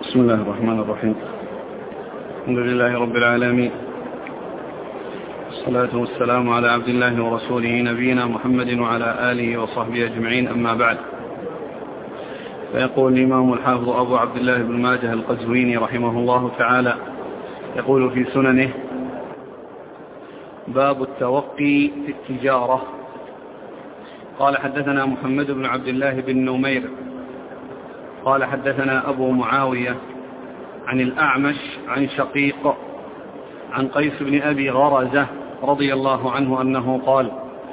بسم الله الرحمن الرحيم. الحمد لله رب العالمين، والصلاة والسلام على عبد الله ورسوله نبينا محمد وعلى آله وصحبه أجمعين، أما بعد. فيقول الإمام الحافظ أبو عبد الله بن ماجه القزويني رحمه الله تعالى، يقول في سننه: باب التوقي في التجارة. قال: حدثنا محمد بن عبد الله بن نمير قال: حدثنا أبو معاوية عن الأعمش عن شقيق عن قيس بن أبي غرزة رضي الله عنه أنه قال: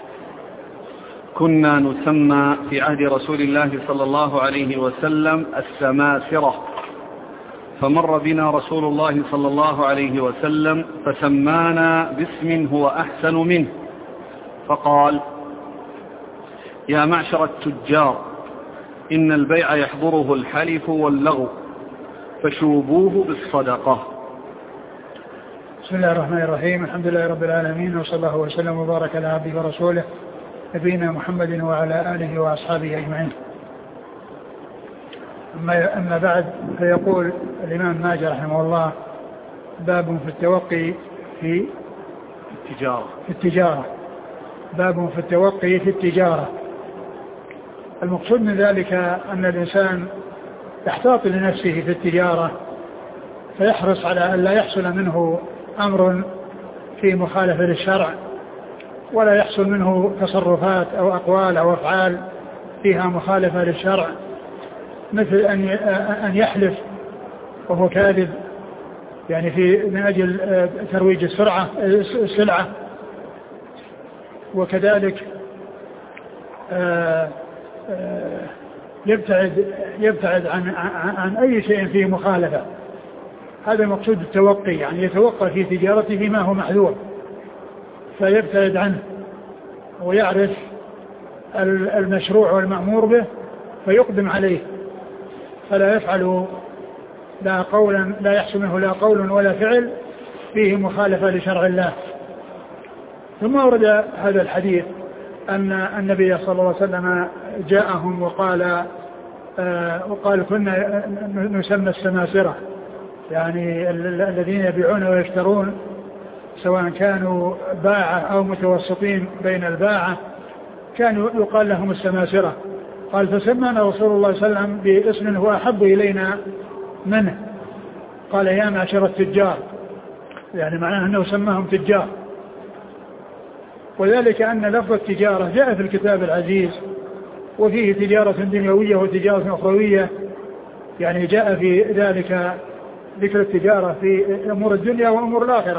كنا نسمى في عهد رسول الله صلى الله عليه وسلم السماسرة، فمر بنا رسول الله صلى الله عليه وسلم فسمانا باسم هو أحسن منه، فقال: يا معشر التجار، إن البيع يحضره الحلف واللغو، فشوبوه بالصدقة. بسم الله الرحمن الرحيم. الحمد لله رب العالمين، وصلى الله وسلم وبارك على عبده ورسوله نبينا محمد وعلى آله وأصحابه أجمعين. أما بعد، فيقول الإمام ماجه رحمه الله: باب في التوقي في التجارة. باب في التوقي في التجارة. المقصود من ذلك أن الإنسان يحتاط لنفسه في التجارة، فيحرص على أن لا يحصل منه أمر في مخالفة للشرع، ولا يحصل منه تصرفات أو أقوال أو أفعال فيها مخالفة للشرع، مثل أن يحلف وهو كاذب، يعني من أجل ترويج السلعة، وكذلك يبتعد عن أي شيء فيه مخالفة. هذا مقصود التوقي، يعني يتوقع في تجارته ما هو محذور فيبتعد عنه، ويعرف المشروع والمأمور به فيقدم عليه، فلا يفعل لا يحصل منه لا قول ولا فعل فيه مخالفة لشرع الله. ثم ورد هذا الحديث أن النبي صلى الله عليه وسلم جاءهم وقال كنا نسمى السماسرة، يعني الذين يبيعون ويشترون، سواء كانوا باعة أو متوسطين بين الباعة، كانوا يقال لهم السماسرة. قال: فسمانا رسول الله صلى الله عليه وسلم باسم هو أحب إلينا منه، قال: يا معشر التجار، يعني معناه أنه سماهم تجار. وذلك أن لفظ التجارة جاء في الكتاب العزيز، وفيه تجارة دنيوية وتجارة أخروية، يعني جاء في ذلك ذكر التجارة في أمور الدنيا وأمور الآخرة.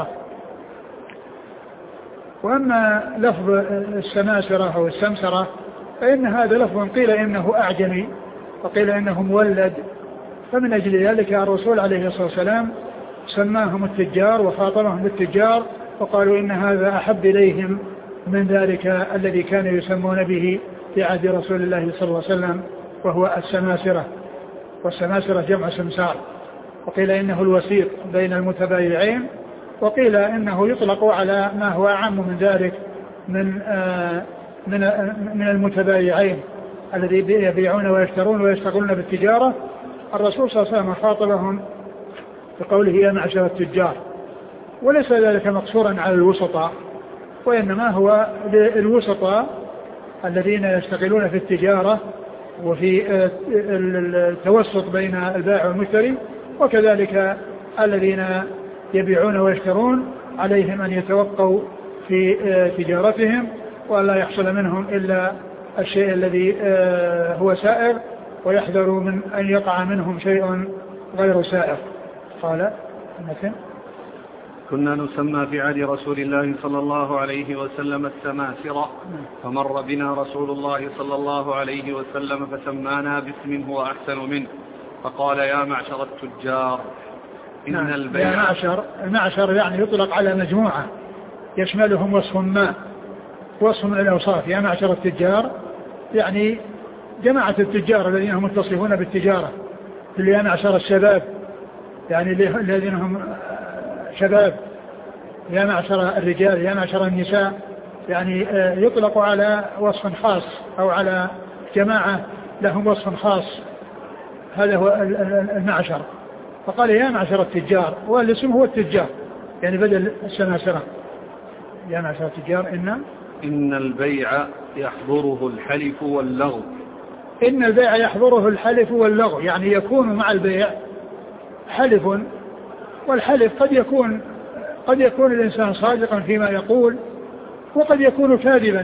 وأما لفظ السماسرة أو السمسرة فإن هذا لفظ قيل إنه أعجمي وقيل إنه مولد، فمن أجل ذلك الرسول عليه الصلاة والسلام سماهم التجار وخاطبهم بالتجار، وقالوا إن هذا أحب إليهم من ذلك الذي كانوا يسمون به في عهد رسول الله صلى الله عليه وسلم، وهو السماسرة. والسماسرة جمع سمسار، وقيل إنه الوسيط بين المتبايعين، وقيل إنه يطلق على ما هو أعم من ذلك من المتبايعين الذي يبيعون ويشترون ويشتغلون بالتجارة. الرسول صلى الله عليه وسلم خاطبهم بقوله: يا معشر التجار، وليس ذلك مقصورا على الوسطاء، وإنما هو للوسطاء الذين يشتغلون في التجارة وفي التوسط بين البائع والمشتري، وكذلك الذين يبيعون ويشترون عليهم أن يتوقوا في تجارتهم، ولا يحصل منهم إلا الشيء الذي هو سائر، ويحذروا من أن يقع منهم شيء غير سائر. قال: كنا نسمى في عهد رسول الله صلى الله عليه وسلم السماسرة، فمر بنا رسول الله صلى الله عليه وسلم فسمانا باسم هو أحسن منه، فقال: يا معشر التجار، إن البيع. يا المعشر يعني يطلق على مجموعة يشملهم وصف من الأوصاف. يا معشر التجار يعني جماعة التجار الذين هم متصفون بالتجارة. يا معشر الشباب يعني الذين هم شباب. يا معشر الرجال، يا معشر النساء، يعني يطلق على وصف خاص أو على جماعة لهم وصف خاص. هذا هو المعشر. فقال يا معشر التجار، والاسم هو التجار يعني بدل السماسرة. يا معشر التجار إن البيع يحضره الحلف واللغو. إن البيع يحضره الحلف واللغو، يعني يكون مع البيع حلف، والحلف قد يكون الإنسان صادقا فيما يقول وقد يكون كاذبا،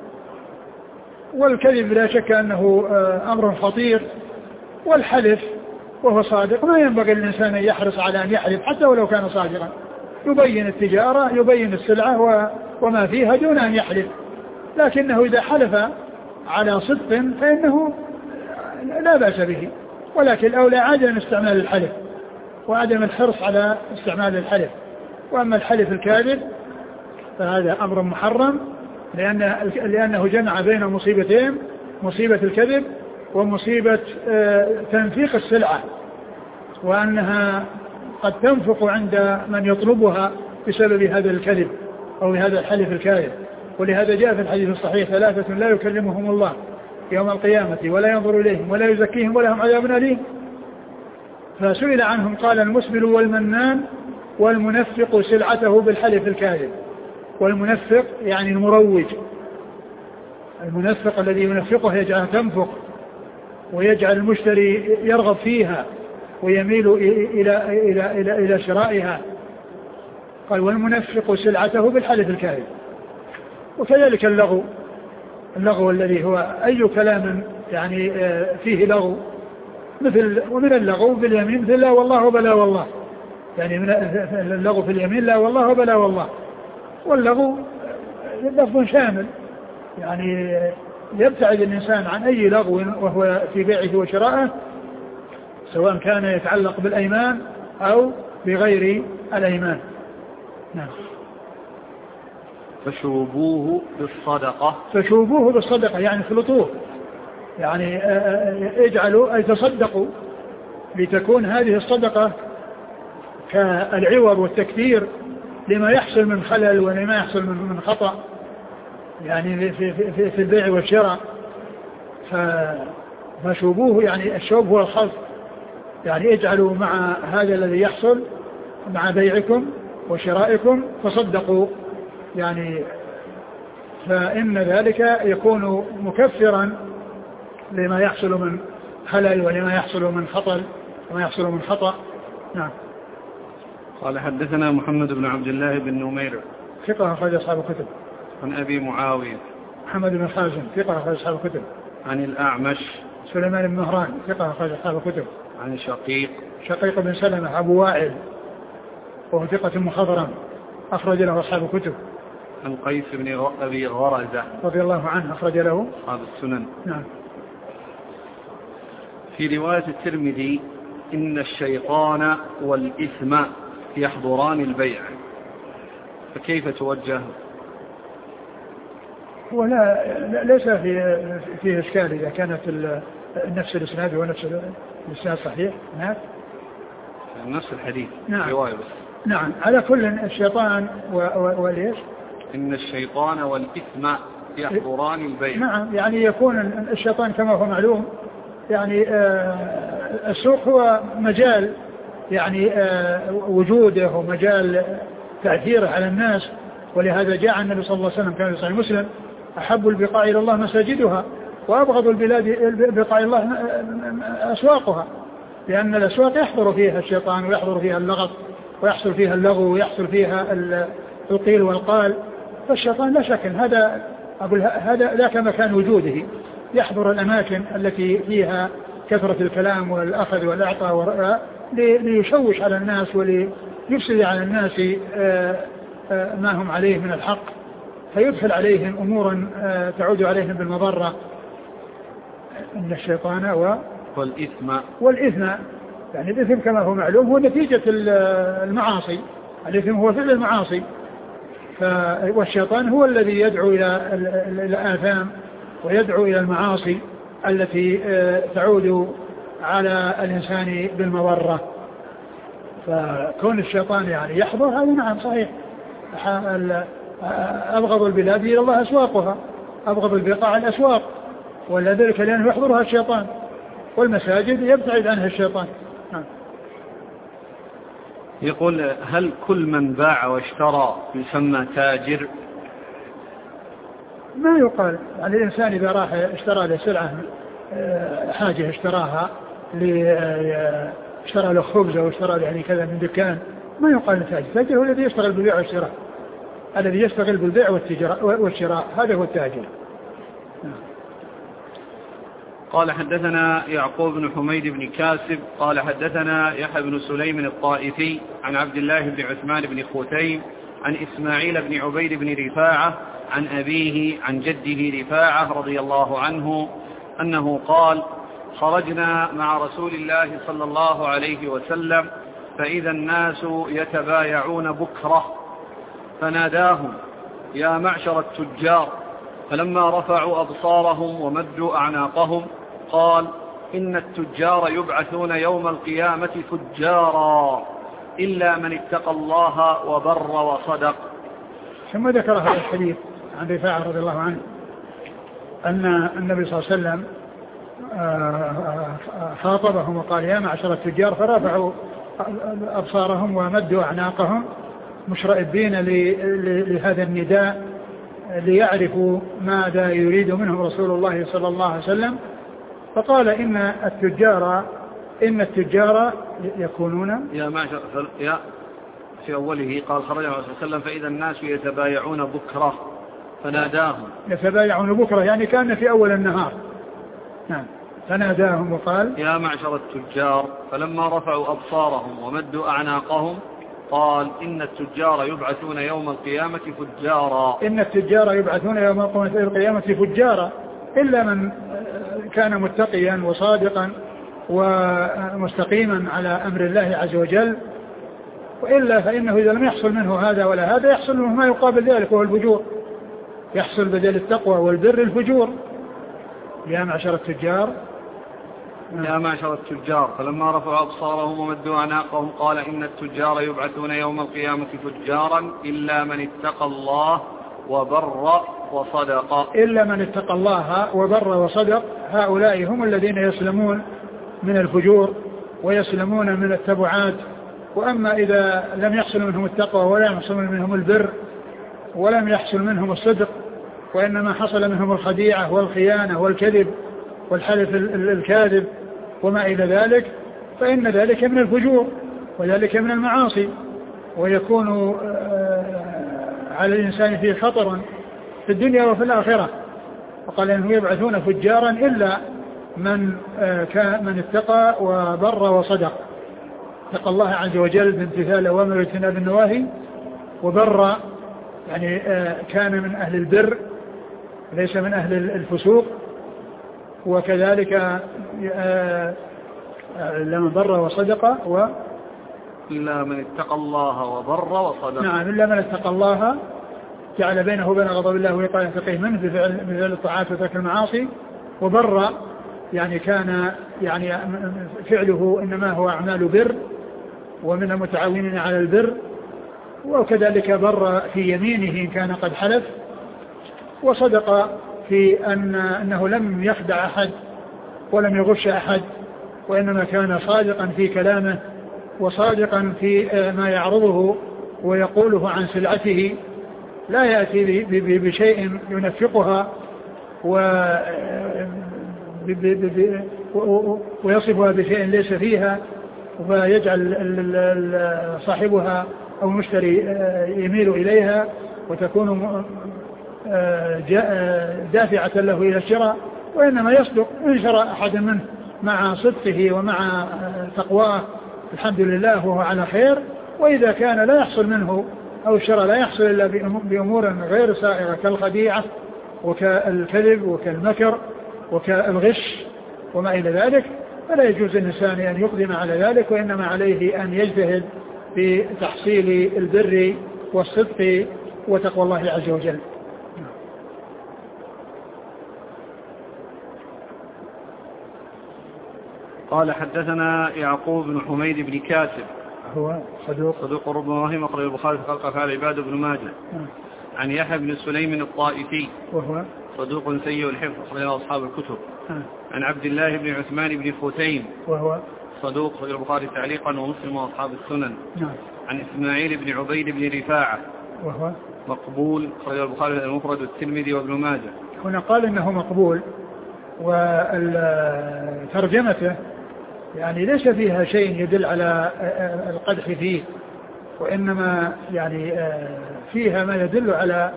والكذب لا شك أنه أمر خطير، والحلف وهو صادق ما ينبغي الإنسان أن يحرص على أن يحلف حتى ولو كان صادقا، يبين التجارة يبين السلعة وما فيها دون أن يحلف. لكنه إذا حلف على صدق فإنه لا بأس به، ولكن الأولى عدم استعمال الحلف وعدم الحرص على استعمال الحلف. وأما الحلف الكاذب فهذا أمر محرم، لأنه جمع بين مصيبتين، مصيبة الكذب ومصيبة تنفيق السلعة، وأنها قد تنفق عند من يطلبها بسبب هذا الكذب أو هذا الحلف الكاذب. ولهذا جاء في الحديث الصحيح 3 لا يكلمهم الله يوم القيامة ولا ينظر إليهم ولا يزكيهم ولهم عذاب أليم. فسئل عنهم قال المسبل والمنان والمنفق سلعته بالحلف الكاذب. والمنفق يعني المروج، المنفق الذي ينفقه يجعلها تنفق ويجعل المشتري يرغب فيها ويميل إلى شرائها. قال والمنفق سلعته بالحلف الكاذب. وكذلك اللغو الذي هو أي كلام يعني فيه لغو، مثل ومن اللغو باليمين مثل لا والله وبلا والله، يعني من اللغو في اليمين لا والله وبلا والله. واللغو لفظ شامل، يعني يبتعد الإنسان عن أي لغو وهو في بيعه وشرائه، سواء كان يتعلق بالأيمان أو بغير الأيمان. نعم. فشوبوه بالصدقة يعني خلطوه، يعني اجعلوا أي تصدقوا لتكون هذه الصدقة كالعوض والتكثير لما يحصل من خلل ولما يحصل من خطأ يعني في البيع والشراء. فشوبوه يعني الشوب هو الخلط، يعني اجعلوا مع هذا الذي يحصل مع بيعكم وشرائكم تصدقوا، يعني فإن ذلك يكون مكفرا لما يحصل من خلل ولما يحصل من خطل وما يحصل من خطأ. نعم. قال حدثنا محمد بن عبد الله بن نمير ثقة أخرج أصحاب الكتب. عن أبي معاوية محمد بن خازم ثقة أخرج أصحاب الكتب. عن الأعمش سليمان بن مهران ثقة أخرج أصحاب الكتب. عن شقيق بن سلمة أبو وائل وهو ثقة مخضرم أخرج له أصحاب الكتب. عن قيس بن أبي غرزة رضي الله عنه أخرج له أصحاب السنن. نعم. في رواية الترمذي إن الشيطان والإثم يحضران البيع، فكيف توجه؟ ولا ليس فيه إشكال إذا كانت نفس الإسناد ونفس الإسناد صحيح. نعم. نفس الحديث. نعم. رواية بس. نعم. على كل الشيطان وليش إن الشيطان والإثم يحضران البيع. نعم، يعني يكون الشيطان كما هو معلوم، يعني السوق هو مجال يعني وجوده ومجال تأثيره على الناس، ولهذا جاء النبي صلى الله عليه وسلم كان في صحيح مسلم أحب البقاع إلى الله مساجدها وأبغض البلاد بقاع الله أسواقها، لأن الأسواق يحضر فيها الشيطان ويحضر فيها اللغط ويحصل فيها اللغو ويحصل فيها القيل والقال. فالشيطان لا شك هذا ذاك مكان وجوده، يحضر الأماكن التي فيها كثرة الكلام والأخذ والأعطاء ليشوش على الناس وليفسد على الناس ما هم عليه من الحق، فيدخل عليهم أمورا تعود عليهم بالمضرة. إن الشيطان والإثم يعني الإثم كما هو معلوم هو نتيجة المعاصي، الإثم هو فعل المعاصي، والشيطان هو الذي يدعو إلى الآثام ويدعو إلى المعاصي التي تعود على الإنسان بالمضرة. فكون الشيطان يعني يحضر هذا نعم صحيح. أبغض البلاد إلى الله أسواقها، أبغض البقاع الأسواق، ولذلك لأنه يحضرها الشيطان، والمساجد يبتعد عنها الشيطان. يقول هل كل من باع واشترى يسمى تاجر؟ ما يقال. يعني الإنسان إذا راح اشترى له سلعة حاجة اشتراها اشترى له خبز أو اشترى له يعني كذا من دكان، ما يقال تاجر. التاجر هو الذي يشتغل بالبيع والشراء، الذي يشتغل بالبيع والشراء هذا هو التاجر. قال حدثنا يعقوب بن حميد بن كاسب قال حدثنا يحيى بن سليم الطائفي عن عبد الله بن عثمان بن خوتيم عن إسماعيل بن عبيد بن رفاعة عن أبيه عن جده رفاعة رضي الله عنه أنه قال خرجنا مع رسول الله صلى الله عليه وسلم فإذا الناس يتبايعون بكرة فناداهم يا معشر التجار، فلما رفعوا أبصارهم ومدوا أعناقهم قال إن التجار يبعثون يوم القيامة فجارا إلا من اتقى الله وبر وصدق. ثم ذكر هذا الحديث عن رفاعة رضي الله عنه أن النبي صلى الله عليه وسلم خاطبهم وقال يا معشر التجار، فرفعوا أبصارهم ومدوا أعناقهم مشرئبين لهذا النداء ليعرفوا ماذا يريد منهم رسول الله صلى الله عليه وسلم. فقال إن التجار يكونون يا معشر في أوله قال خرج الرسول صلى الله عليه وسلم فإذا الناس يتبايعون بكرة فناداهم. يتبايعون بكرة يعني كان في أول النهار. نعم. فناداهم وقال يا معشر التجار، فلما رفعوا أبصارهم ومدوا أعناقهم قال إن التجار يبعثون يوم القيامة فجارا. إن التجار يبعثون يوم القيامة فجارا إلا من كان متقيا وصادقا ومستقيما على أمر الله عز وجل، وإلا فإنه إذا لم يحصل منه هذا ولا هذا يحصل منه ما يقابل ذلك وهو الفجور، يحصل بدل التقوى والبر الفجور. يا معشر التجار يا معشر التجار، فلما رفعوا أبصارهم ومدوا أعناقهم قال إن التجار يبعثون يوم القيامة فجارا إلا من اتقى الله وبر وصدق. إلا من اتقى الله وبر وصدق، هؤلاء هم الذين يسلمون من الفجور ويسلمون من التبعات. وأما إذا لم يحصل منهم التقوى ولا يحصل منهم البر ولم يحصل منهم الصدق وإنما حصل منهم الخديعة والخيانة والكذب والحلف الكاذب وما إلى ذلك، فإن ذلك من الفجور وذلك من المعاصي، ويكون على الإنسان فيه خطر في الدنيا وفي الآخرة. وقال إنه يبعثون فجارا إلا من اتقى وبر وصدق، اتقى الله عز وجل بامتثال الأوامر واجتناب النواهي، وبر يعني كان من أهل البر ليس من أهل الفسوق، وكذلك لمن بر وصدق إلا من اتقى الله وبر وصدق. نعم، إلا من اتقى الله جعل بينه وبين غضب الله ويقال يتقيه منه بفعل الطاعات وترك المعاصي، وبر يعني كان يعني فعله إنما هو أعمال بر ومن المتعاونين على البر، وكذلك بر في يمينه إن كان قد حلف، وصدق في أنه لم يخدع أحد ولم يغش أحد، وإنما كان صادقا في كلامه وصادقا في ما يعرضه ويقوله عن سلعته، لا يأتي بشيء ينفقها ويصفها بشيء ليس فيها ويجعل صاحبها أو المشتري يميل إليها وتكون دافعة له إلى الشراء، وإنما يصدق إن شرى أحد منه مع صدقه ومع تقواه الحمد لله وهو على خير. وإذا كان لا يحصل منه أو الشراء لا يحصل إلا بأمور غير سائغة كالخديعة وكالكذب وكالمكر وكالغش وما إلى ذلك، فلا يجوز للإنسان أن يقدم على ذلك، وإنما عليه أن يجتهد في تحصيل البر والصدق وتقوى الله عز وجل. قال حدثنا يعقوب بن حميد بن كاسب هو صدوق ربما وهم أخرج البخاري في خلق أفعال العباد بن ماجه. عن يحيى بن سليم الطائفي وهو صدوق سيء الحفظ أخرج أصحاب الكتب. عن عبد الله بن عثمان بن خوتيم وهو صدوق أخرجه البخاري تعليقا ومسلم وأصحاب السنن. نعم. عن إسماعيل بن عبيد بن رفاعة وهو مقبول أخرجه البخاري المفرد والترمذي وابن ماجه. هنا قال إنه مقبول، وترجمته يعني ليس فيها شيء يدل على القدح فيه، وإنما يعني فيها ما يدل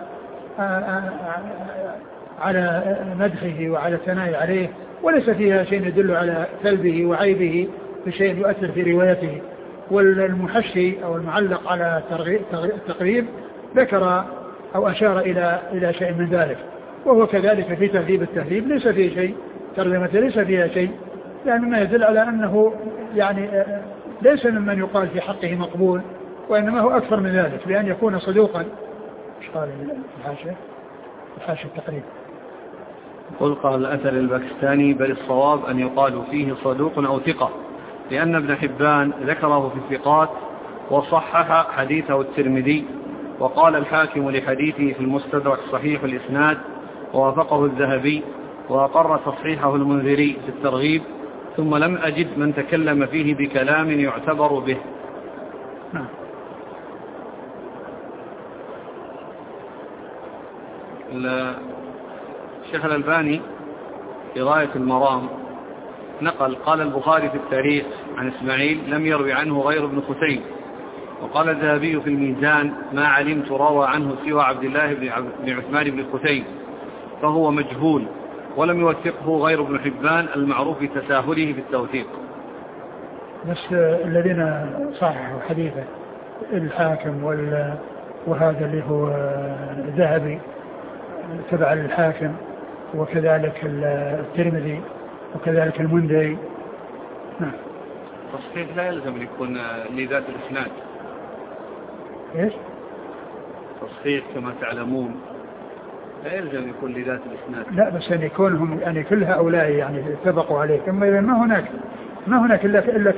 على مدحه وعلى الثناء عليه، وليس فيها شيء يدل على سلبه وعيبه بشيء يؤثر في روايته. والمحشي أو المعلق على التقريب ذكر أو أشار إلى شيء من ذلك، وهو كذلك في تهذيب التهذيب ليس فيه شيء، ترجمته ليس فيها شيء، يعني ما يدل على أنه يعني ليس ممن يقال في حقه مقبول، وإنما هو أكثر من ذلك بأن يكون صدوقا. ايش قال الحاشية التقريب؟ قال الأثر الباكستاني بل الصواب أن يقال فيه صدوق أو ثقة، لأن ابن حبان ذكره في الثقات وصحح حديثه الترمذي، وقال الحاكم لحديثه في المستدرك صحيح الإسناد، ووافقه الذهبي، وأقر تصحيحه المنذري في الترغيب، ثم لم أجد من تكلم فيه بكلام يعتبر به. الشيخ الألباني في غاية المرام نقل قال البخاري في التاريخ عن إسماعيل لم يروي عنه غير ابن خثيم، وقال الذهبي في الميزان ما علمت روى عنه سوى عبد الله بن عثمان بن خثيم، فهو مجهول، ولم يوثقه غير ابن حبان المعروف بتساهله في التوثيق. بس الذين صححوا حديثه الحاكم وهذا اللي هو الذهبي تبع الحاكم، وكذلك الترمذي، وكذلك المنذري. نعم. تصحيح لا يلزم أن يكون لذات الإسناد. إيش؟ تصحيح كما تعلمون لا يلزم أن يكون لذات الإسناد. لا، بس أن يكونهم يعني كل هؤلاء يعني اتفقوا عليه، ثم إذا ما هناك إلا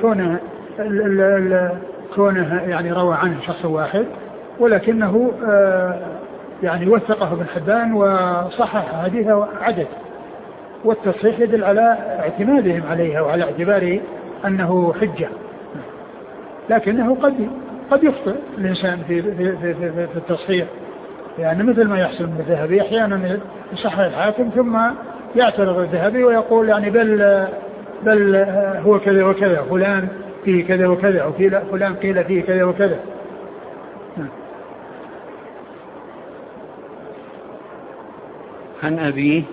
كونه يعني روى عنه شخص واحد، ولكنه يعني وثقه ابن حبان وصحح حديثه عدد، والتصحيح يدل على اعتمادهم عليها وعلى اعتباره أنه حجة، لكنه قد يخطئ الإنسان في التصحيح، يعني مثل ما يحصل من الذهبي أحيانا يصحح الحاكم ثم يعترض الذهبي ويقول يعني بل هو كذا وكذا، فلان فيه كذا وكذا، أو فلان قيل فيه كذا وكذا. عن أبيه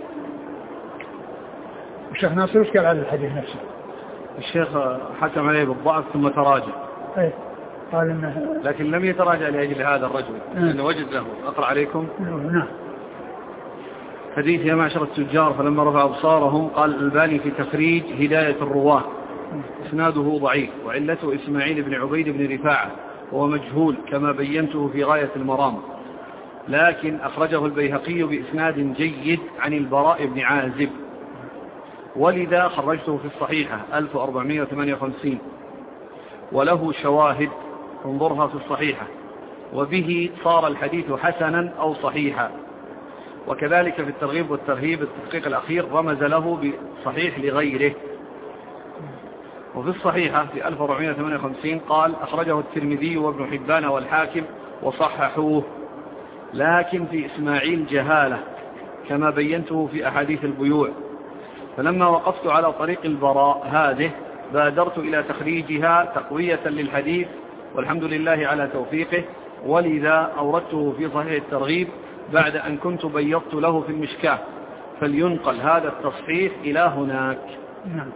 الشيخ ناصر وش قال على الحديث نفسه؟ الشيخ حكم عليه بالضعف ثم تراجع. أي قال إنه لكن لم يتراجع لأجل هذا الرجل لأنه وجد له. أقرأ عليكم. نعم. حديث يا معشر التجار فلما رفع أبصارهم قال الألباني في تخريج هداية الرواه إسناده ضعيف، وعلته إسماعيل بن عبيد بن رفاعة وهو مجهول كما بينته في غاية المرام، لكن أخرجه البيهقي بإسناد جيد عن البراء بن عازب، ولذا خرجته في الصحيحة 1458 وله شواهد انظرها في الصحيحة، وبه صار الحديث حسنا أو صحيحا. وكذلك في الترغيب والترهيب التحقيق الأخير رمز له بصحيح لغيره. وفي الصحيحة في 1458 قال أخرجه الترمذي وابن حبان والحاكم وصححوه، لكن في إسماعيل جهالة كما بينته في أحاديث البيوع، فلما وقفت على طريق البراء هذه بادرت إلى تخريجها تقوية للحديث، والحمد لله على توفيقه، ولذا أوردته في صحيح الترغيب بعد أن كنت بيضت له في المشكاة، فلينقل هذا التصحيح إلى هناك. نعم.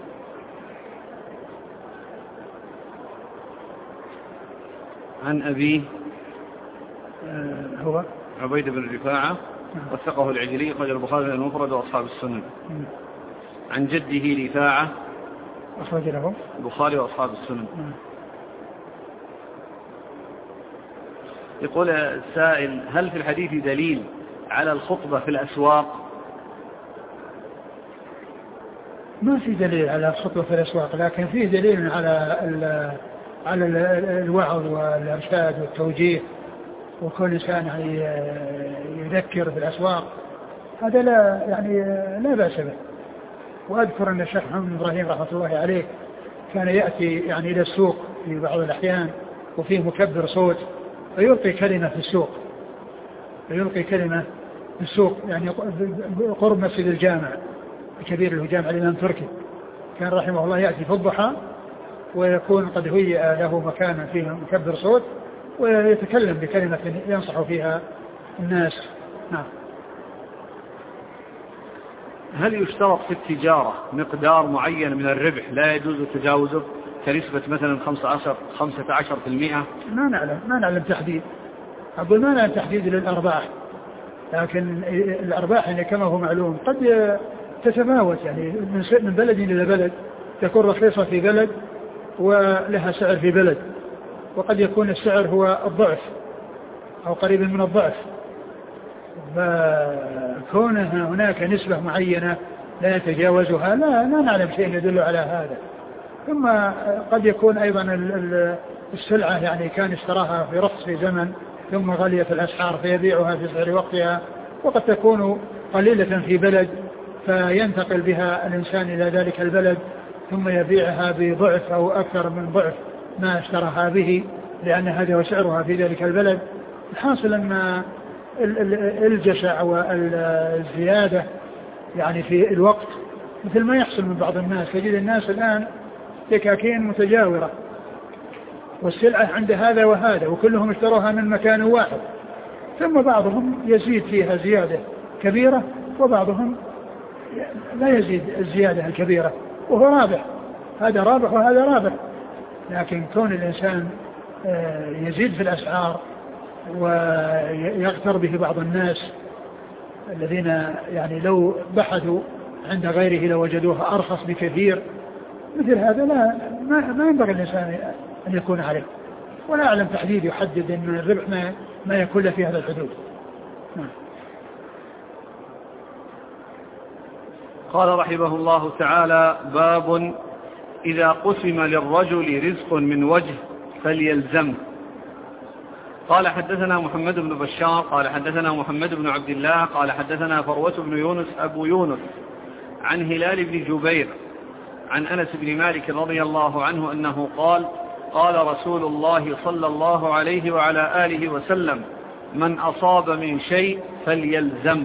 عن أبيه هو عبيد بن رفاعة وثقه العجلي أخرج البخاري المفرد وأصحاب السنن. عن جده رفاعة أخرج له البخاري وأصحاب السنن. يقول السائل هل في الحديث دليل على الخطبة في الأسواق؟ ما في دليل على الخطبة في الأسواق، لكن فيه دليل على الوعظ والإرشاد والتوجيه، وكل إنسان يذكر في الأسواق، هذا لا بأس به. وأذكر أن الشيخ محمد بن إبراهيم رحمة الله عليه كان يأتي يعني إلى السوق في بعض الأحيان وفيه مكبر صوت فيلقي كلمة في السوق يعني قرب مسجد الجامع الكبير اللي هو جامع الإمام تركي، كان رحمه الله يأتي في الضحى ويكون قد هيئ له مكانا فيه مكبر صوت ويتكلم بكلمة ينصح فيها الناس. نعم. هل يشترط في التجارة مقدار معين من الربح لا يجوز تجاوزه كنسبة مثلا 15%؟ ما نعلم تحديد، أقول ما نعلم تحديد للأرباح، لكن الأرباح يعني كما هو معلوم قد تتفاوت يعني من بلد إلى بلد، تكون رخيصة في بلد ولها سعر في بلد، وقد يكون السعر هو الضعف أو قريب من الضعف، فكونها هناك نسبة معينة لا يتجاوزها لا نعلم شيء يدل على هذا. ثم قد يكون أيضا السلعة يعني كان اشتراها في رخص في زمن ثم غليت الأسعار فيبيعها في سعر وقتها، وقد تكون قليلة في بلد فينتقل بها الإنسان إلى ذلك البلد ثم يبيعها بضعف أو أكثر من ضعف ما اشتراها به لأن هذا هو سعرها في ذلك البلد. الحاصل أن الجشع والزيادة يعني في الوقت مثل ما يحصل من بعض الناس، تجد الناس الآن دكاكين متجاورة والسلعة عند هذا وهذا وكلهم اشتروها من مكان واحد، ثم بعضهم يزيد فيها زيادة كبيرة وبعضهم لا يزيد الزيادة الكبيرة وهو رابح، هذا رابح وهذا رابح. لكن كون الإنسان يزيد في الأسعار ويغتر به بعض الناس الذين يعني لو بحثوا عند غيره لوجدوها أرخص بكثير، مثل هذا ما ينبغي الإنسان أن يكون عليه، ولا أعلم تحديد يحدد أن الربح ما يكون في هذا الحدود. قال رحمه الله تعالى: باب إذا قسم للرجل رزق من وجه فليلزمه. قال حدثنا محمد بن بشار قال حدثنا محمد بن عبد الله قال حدثنا فروة بن يونس أبو يونس عن هلال بن جبير عن أنس بن مالك رضي الله عنه أنه قال: قال رسول الله صلى الله عليه وعلى آله وسلم: من أصاب من شيء فليلزمه.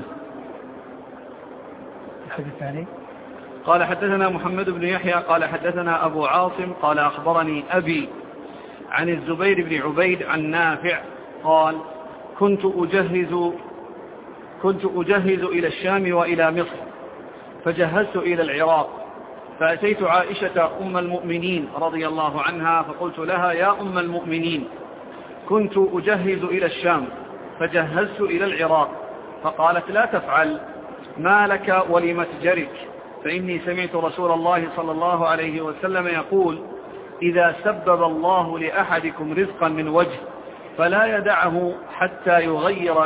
الحديث الثاني قال حدثنا محمد بن يحيى قال حدثنا أبو عاصم قال أخبرني أبي عن الزبير بن عبيد عن نافع قال: كنت أجهز إلى الشام وإلى مصر، فجهزت إلى العراق، فأتيت عائشة أم المؤمنين رضي الله عنها فقلت لها: يا أم المؤمنين، كنت أجهز إلى الشام فجهزت إلى العراق. فقالت: لا تفعل، ما لك ولمتجرك، فإني سمعت رسول الله صلى الله عليه وسلم يقول: إذا سبب الله لأحدكم رزقا من وجه فلا يدعه حتى يتغير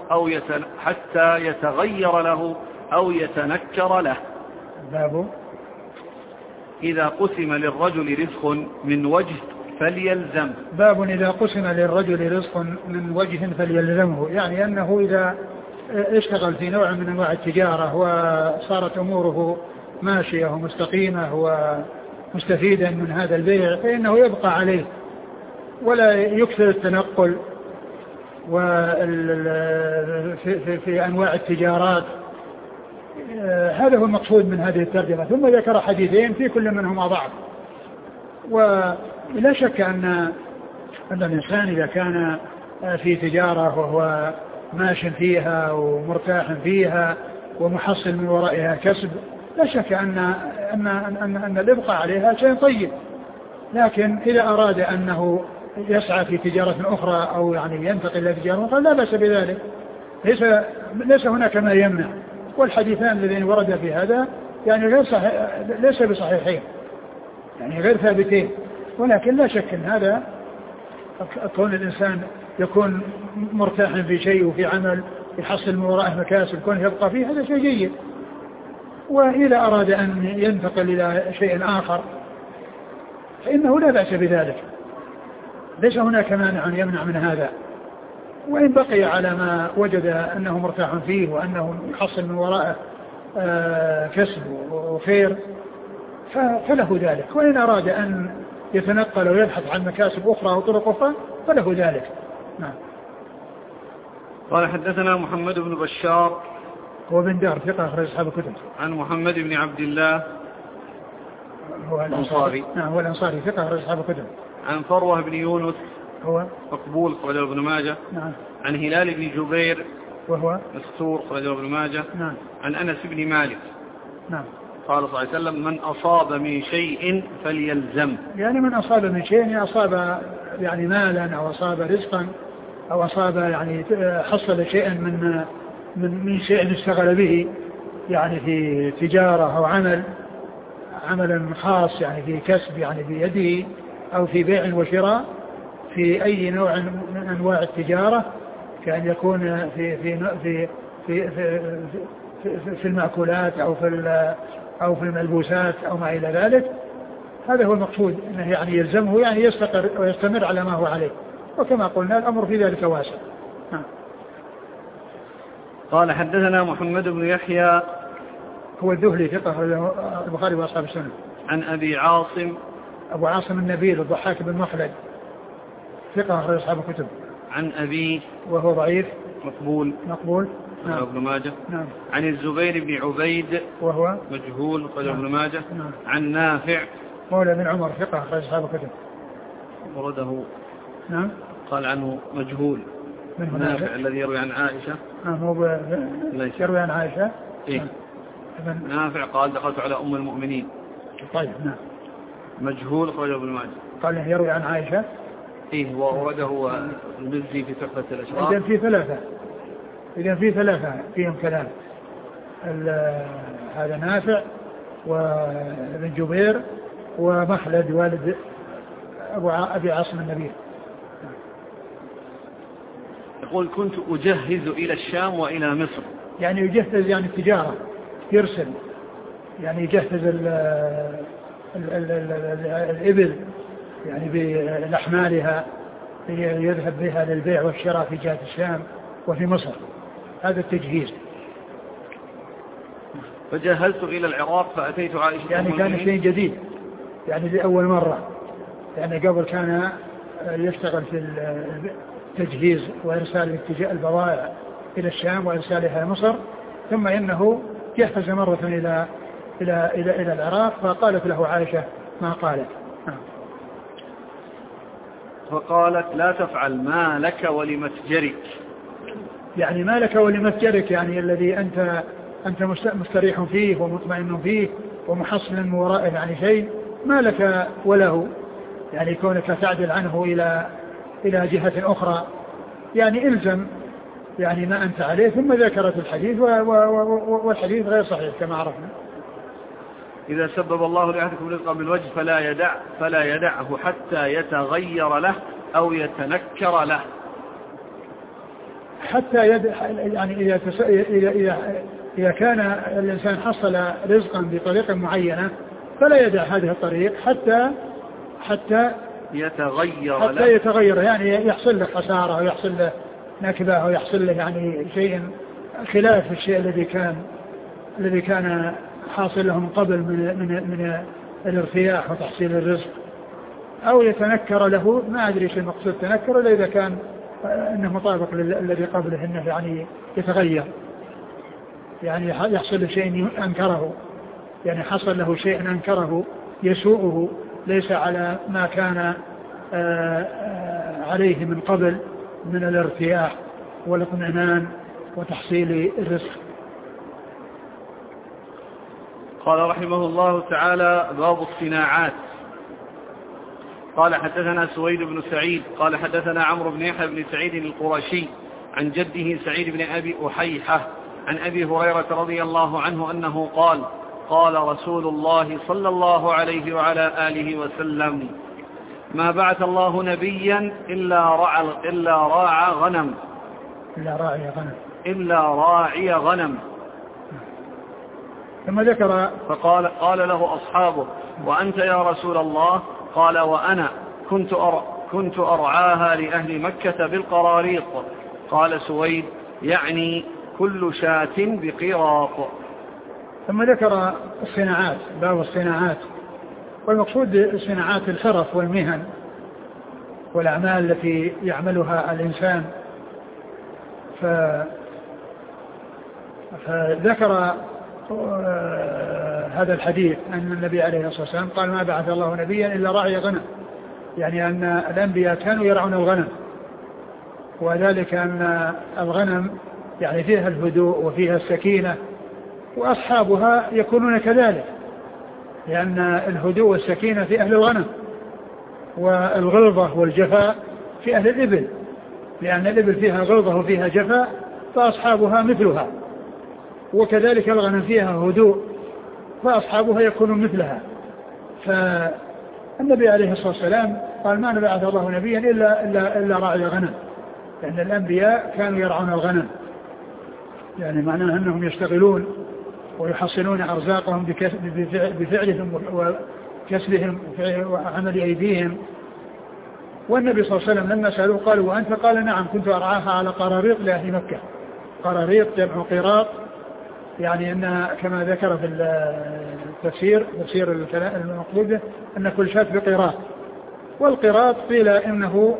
له أو يتنكر له. باب إذا قسم للرجل رزق من وجه فليلزم. باب إذا قسم للرجل رزق من وجه فليلزمه، يعني أنه إذا اشتغل في نوع من أنواع التجارة وصارت أموره ماشية ومستقيمة ومستفيدا من هذا البيع فإنه يبقى عليه ولا يكثر التنقل في أنواع التجارات. هذا هو المقصود من هذه الترجمة. ثم ذكر حديثين في كل منهما ضعف، ولا شك أن الإنسان إذا كان في تجارة وهو ماش فيها ومرتاح فيها ومحصل من ورائها كسب، لا شك أن الإبقاء عليها شيء طيب. لكن إذا أراد أنه يسعى في تجارة أخرى أو يعني ينتقل إلى تجارة أخرى لا بأس بذلك، ليس هناك ما يمنع. والحديثان الذين ورد في هذا يعني ليس بصحيحين، يعني غير ثابتين، ولكن لا شك أن هذا كون الإنسان يكون مرتاح في شيء وفي عمل يحصل من وراءه مكاسب كون يبقى فيه هذا شيء جيد. وإذا أراد أن ينتقل إلى شيء آخر فإنه لا بأس بذلك، ليس هناك مانع يمنع من هذا. وإن بقي على ما وجد أنه مرتاح فيه وأنه يحصل من وراءه كسب وخير فله ذلك، وإن أراد أن يتنقل ويبحث عن مكاسب أخرى أو طرق أخرى فله ذلك. نعم. قال حدثنا محمد بن بشار هو بن دار ثقة أخرج أصحاب الكتب. عن محمد بن عبد الله هو الأنصاري. نعم هو الأنصاري ثقة أخرج أصحاب الكتب. عن فروة بن يونس هو مقبول أخرجه ابن ماجه. نعم. عن هلال بن جبير وهو مستور أخرجه ابن ماجه. نعم. عن أنس بن مالك. نعم. قال صلى الله عليه وسلم من أصاب من شيء فليلزم. يعني من أصاب من شيء، يعني أصاب يعني مالا أو أصاب رزقا أو أصاب يعني حصل شيئا من شيء اشتغل به، يعني في تجارة أو عملا خاص، يعني في كسب يعني بيده أو في بيع وشراء في أي نوع من أنواع التجارة، كأن يكون في المأكولات أو في الملبوسات أو ما إلى ذلك. هذا هو المقصود، أنه يعني يلزمه يعني يستقر ويستمر على ما هو عليه، وكما قلنا الأمر في ذلك واسع. قال حدثنا محمد بن يحيى هو الذهلي ثقة البخاري وأصحاب السنة. عن أبي عاصم أبو عاصم النبيل الضحاك بن مخلد ثقة أخرج أصحاب الكتب. عن أبي وهو ضعيف مقبول. نعم. ابن ماجه. نعم. عن الزبير بن عبيد وهو مجهول أخرج ابن ماجه. نعم. عن نافع مولى بن عمر ثقة أخرج أصحاب الكتب. ورده. نعم. قال عنه مجهول. نافع الذي يروي عن عائشة. هو يروي عن عائشة. إيه؟ نافع قال دخلت على أم المؤمنين. طيب. نعم. مجهول أخرج ابن ماجه. قال يروي عن عائشة. إيه وورده المزي في تحفة الأشراف. إذا في ثلاثة فيهم كلام، هذا نافع وابن جبير ومخلد والد أبي عاصم النبي. يقول كنت أجهز إلى الشام وإلى مصر. يعني يجهز يعني التجارة، يرسل يعني يجهز الإبل يعني بأحمالها يذهب بها للبيع والشراء في جهة الشام وفي مصر، هذا التجهيز. فجهزت إلى العراق فأتيت عائشة يعني كان شيء جديد يعني لأول مرة، يعني قبل كان يشتغل في التجهيز وإرسال البضائع إلى الشام وإرسالها مصر، ثم إنه جهز مرة إلى العراق، فقالت له عائشة ما قالت. فقالت لا تفعل ما لك ولمتجرك. يعني ما لك ولمتجرك يعني الذي أنت مستريح فيه ومطمئن فيه ومحصل من ورائه يعني شيء، ما لك وله، يعني كونك تعدل عنه إلى جهة أخرى، يعني إلزم يعني ما أنت عليه. ثم ذكرت الحديث والحديث غير صحيح كما عرفنا. إذا سبب الله لأحدكم رزقا بالوجه فلا يدعه حتى يتغير له أو يتنكر له. حتى يعني إذا كان الإنسان حصل رزقا بطريقة معينة فلا يدع هذه الطريق حتى يتغير، يعني يحصل له خسارة أو يحصل له نكبة أو يحصل له يعني شيء خلاف الشيء الذي كان حاصل له من قبل من الارتياح وتحصيل الرزق، أو يتنكر له. ما أدري شيء مقصود تنكر إلا إذا كان أنه مطابق للذي قبله، أنه يعني يتغير، يعني يحصل له شيء أنكره، يعني حصل له شيء أنكره يسوءه ليس على ما كان عليه من قبل من الارتياح والاطمئنان وتحصيل الرزق. قال رحمه الله تعالى باب الصناعات. قال حدثنا سويد بن سعيد قال حدثنا عمرو بن يحيى بن سعيد القرشي عن جده سعيد بن أبي أحيحة عن أبي هريرة رضي الله عنه أنه قال رسول الله صلى الله عليه وعلى آله وسلم ما بعث الله نبيا إلا راعي غنم. ثم ذكر قال له أصحابه وأنت يا رسول الله؟ قال وأنا كنت أرعاها لأهل مكة بالقراريط. قال سويد يعني كل شاة بقيراط. ثم ذكر الصناعات، باب الصناعات، والمقصود صناعات الحرف والمهن والأعمال التي يعملها الإنسان. فذكر هذا الحديث أن النبي عليه الصلاة والسلام قال ما بعث الله نبيا إلا راعي غنم، يعني أن الأنبياء كانوا يرعون الغنم، وذلك أن الغنم يعني فيها الهدوء وفيها السكينة، وأصحابها يكونون كذلك، لأن الهدوء والسكينة في أهل الغنم، والغلظة والجفاء في أهل الإبل، لأن الإبل فيها غلظة وفيها جفاء فأصحابها مثلها، وكذلك الغنم فيها هدوء فأصحابها يكونون مثلها. فالنبي عليه الصلاة والسلام قال ما بعث الله نبيا إلا راعي الغنم، لأن الأنبياء كانوا يرعون الغنم، يعني معناه أنهم يشتغلون ويحصلون أرزاقهم بفعلهم وكسبهم وعمل أيديهم. والنبي صلى الله عليه وسلم لما سألوه قالوا وأنت؟ قال نعم كنت أرعاها على قراريط لأهل مكة. قراريط جمع قراط، يعني أن كما ذكر في التفسير تفسير المقصود أن كل شاة بقراط، والقراط قيل إنه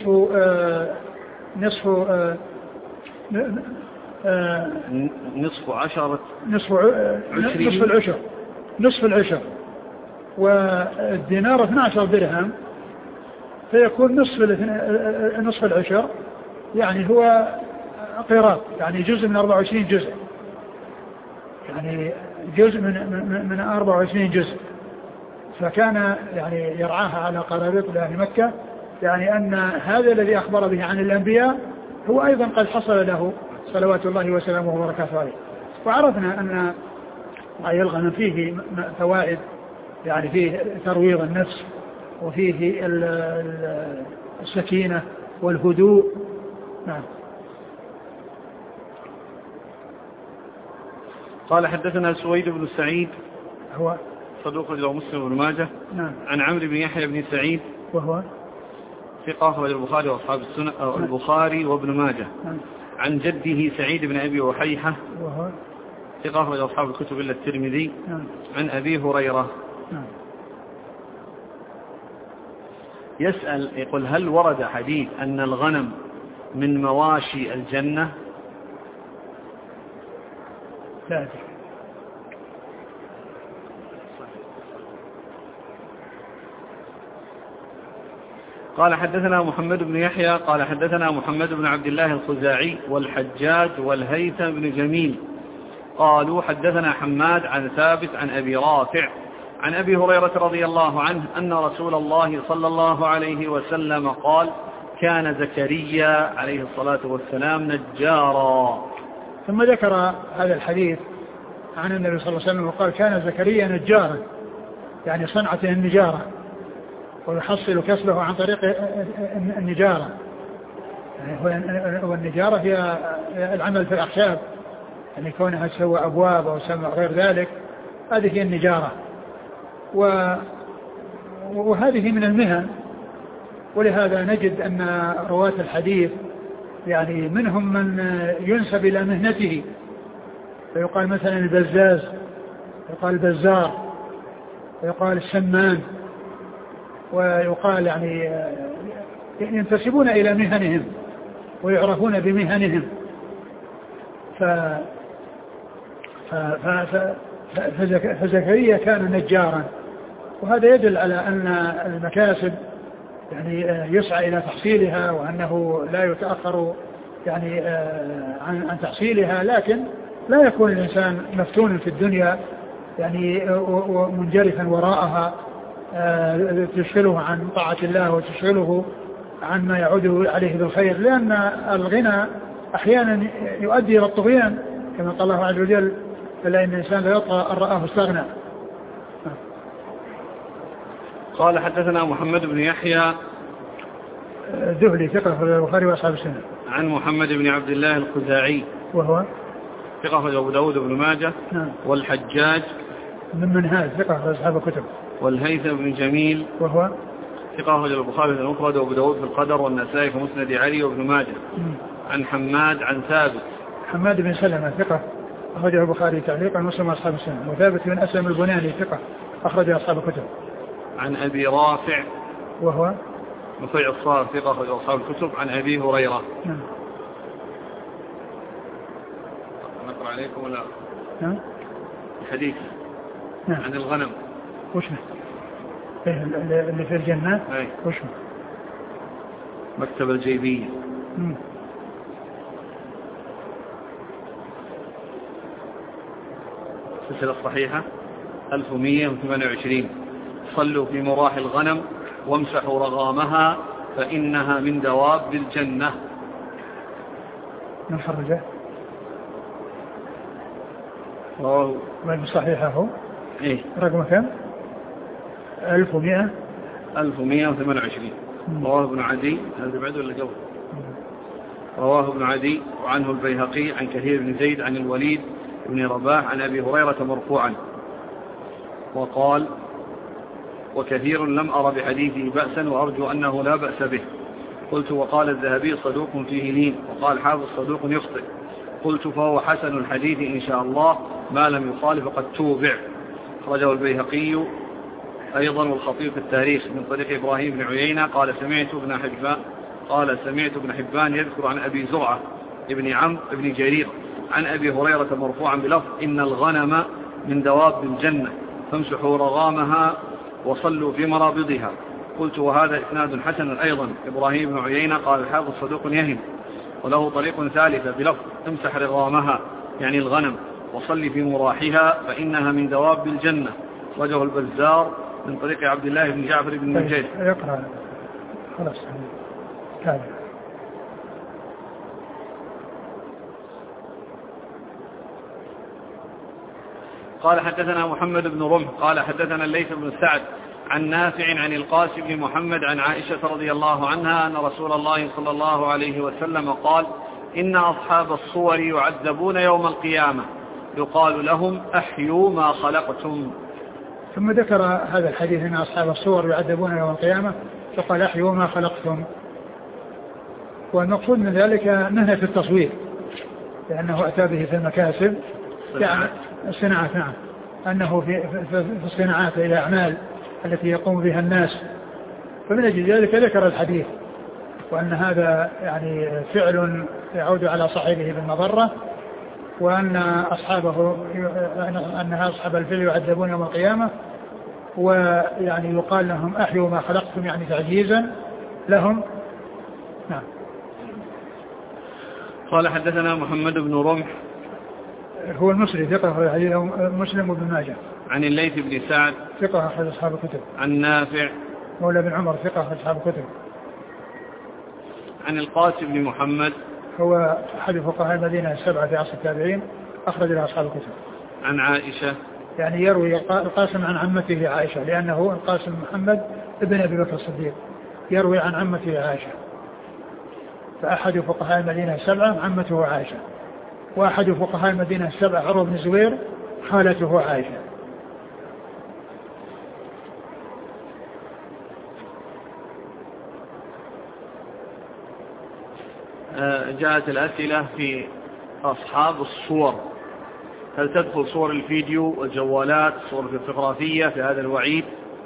نصف العشر، والدينار 12 درهم، فيكون نصف العشر يعني هو قراط، يعني جزء من 24 جزء، يعني جزء من 24 جزء. فكان يعني يرعاها على قراريط لأهل مكة، يعني أن هذا الذي أخبر به عن الأنبياء هو أيضا قد حصل له صلوات الله وسلامه وبركاته عليه. وعرفنا أن رعي الغنم فيه فوائد، يعني فيه ترويض النفس، وفيه السكينة والهدوء. نعم. قال حدثنا سويد بن سعيد هو صدوق له مسلم بن ماجه. نعم. عن عمرو بن يحيى بن سعيد وهو ثقة أخرج البخاري وأصحاب السنة البخاري وابن ماجه. نعم. عن جده سعيد بن أبي وحيحة وهو ثقة أخرج أصحاب الكتب إلا الترمذي. نعم. عن أبي هريرة. نعم. يسأل يقول هل ورد حديث أن الغنم من مواشي الجنة؟ لا أدري. قال حدثنا محمد بن يحيى قال حدثنا محمد بن عبد الله الخزاعي والحجاج والهيثم بن جميل قالوا حدثنا حماد عن ثابت عن أبي رافع عن أبي هريرة رضي الله عنه أن رسول الله صلى الله عليه وسلم قال كان زكريا عليه الصلاة والسلام نجارا. ثم ذكر هذا الحديث عن النبي صلى الله عليه وسلم وقال كان زكريا نجارا، يعني صنعته النجارة، ويحصل كسبه عن طريق النجارة. يعني هو النجارة هي العمل في الأخشاب، يعني كونها تسوى أبواب أو سمع غير ذلك، هذه هي النجارة. وهذه من المهن، ولهذا نجد أن رواة الحديث يعني منهم من ينسب إلى مهنته، فيقال مثلا البزاز، يقال البزار، ويقال السمان، ويقال يعني ينتسبون إلى مهنهم ويعرفون بمهنهم. فزكريا كان نجارا، وهذا يدل على أن المكاسب يعني يسعى إلى تحصيلها، وأنه لا يتأخر يعني عن تحصيلها، لكن لا يكون الإنسان مفتونا في الدنيا يعني ومنجرفا وراءها تشغله عن طاعة الله وتشغله عن ما يعود عليه بالخير، لأن الغنى أحيانا يؤدي إلى الطغيان كما قال الله عز وجل فلا إن الإنسان لا يطغى أن رآه استغنى. قال حدثنا محمد بن يحيى ذهلي ثقة في البخاري وأصحاب السنة. عن محمد بن عبد الله الخزاعي وهو ثقة في أبو داود بن ماجه. نعم. والحجاج من منهاج ثقة في أصحاب الكتب. والهيثم بن جميل وهو ثقة في البخاري في المفرد وأبو داود في القدر والنسائي في مسند علي وابن ماجه. عن حماد عن ثابت حماد بن سلمة ثقة أخرجه البخاري تعليقا ومسلم أصحاب السنة. وثابت بن أسلم البناني ثقة أخرجه أصحاب الكتب. عن أبي رافع وهو نفيع الصار ثقة أخرج أصحاب الكتب عن أبي هريرة. نعم. نقرأ عليكم ولا نعم. الحديث نعم. عن الغنم وشو اللي في الجنة وشو مكتب الجيبية. السلسلة الصحيحة 1128. صلوا في مراح الغنم وامسحوا رغامها فإنها من دواب الجنة. من خرجه وين صحيحة هو إيه رقم كم 1128. رواه ابن عدي. هذا بعد ولا قبل؟ رواه ابن عدي وعنه البيهقي عن كثير بن زيد عن الوليد بن رباح عن أبي هريرة مرفوعا وقال وكثير لم أر بحديثه بأسا وأرجو أنه لا بأس به. قلت وقال الذهبي صدوق فيه لين وقال حافظ صدوق يخطئ. قلت فهو حسن الحديث إن شاء الله ما لم يخالف قد توبع. خرجه البيهقي أيضا والخطيب في التاريخ من طريق إبراهيم بن عيينة قال سمعت ابن حبان يذكر عن أبي زرعة ابن عمرو ابن جرير عن أبي هريرة مرفوعا بلفظ إن الغنم من دواب الجنة فامسحوا رغامها وصلوا في مرابضها. قلت وهذا إسناد حسن أيضا. إبراهيم بن عيينة قال الحافظ صدوق يهم وله طريق ثالثة بلفظ امسح رغامها يعني الغنم وصل في مراحها فإنها من دواب الجنة. وجه البزار من طريق عبد الله بن جعفر بن نجيح. يقرأ خلاص تابع. قال حدثنا محمد بن رمح قال حدثنا الليث بن سعد عن نافع عن القاسم بن محمد عن عائشة رضي الله عنها أن رسول الله صلى الله عليه وسلم قال إن أصحاب الصور يعذبون يوم القيامة يقال لهم أحيوا ما خلقتم. ثم ذكر هذا الحديث أن أصحاب الصور يعذبون يوم القيامة فقال أحيوا ما خلقتم. والمقصود من ذلك نهي في التصوير لأنه أتى به في المكاسب يعني الصناعات. نعم أنه في الصناعات إلى أعمال التي يقوم بها الناس. فمن أجل ذلك ذكر الحديث وأن هذا يعني فعل يعود على صاحبه بالمضرة وأن أصحاب الفيل يعذبون يوم القيامة ويعني يقال لهم أحيوا ما خلقتم يعني تعجيزا لهم. نعم. قال حدثنا محمد بن رمح هو المصري ثقة أخرج حديثه مسلم وابن ماجه. عن الليث بن سعد ثقة أخرج أصحاب الكتب. عن نافع مولى بن عمر ثقة أخرج أصحاب الكتب. عن القاسم بن محمد هو أحد فقهاء المدينة السبعة في عصر التابعين أخرج له أصحاب الكتب. عن عائشة يعني يروي القاسم عن عمته عائشة لأنه القاسم محمد ابن أبي بكر الصديق يروي عن عمته عائشة. فأحد فقهاء المدينة السبعة عمته عائشة وأحد فقهاء المدينة السبعة عروة بن الزبير خالته عائشة. جاءت الأسئلة في أصحاب الصور هل تدخل صور الفيديو والجوالات صور الفوتوغرافية في هذا الوعيد؟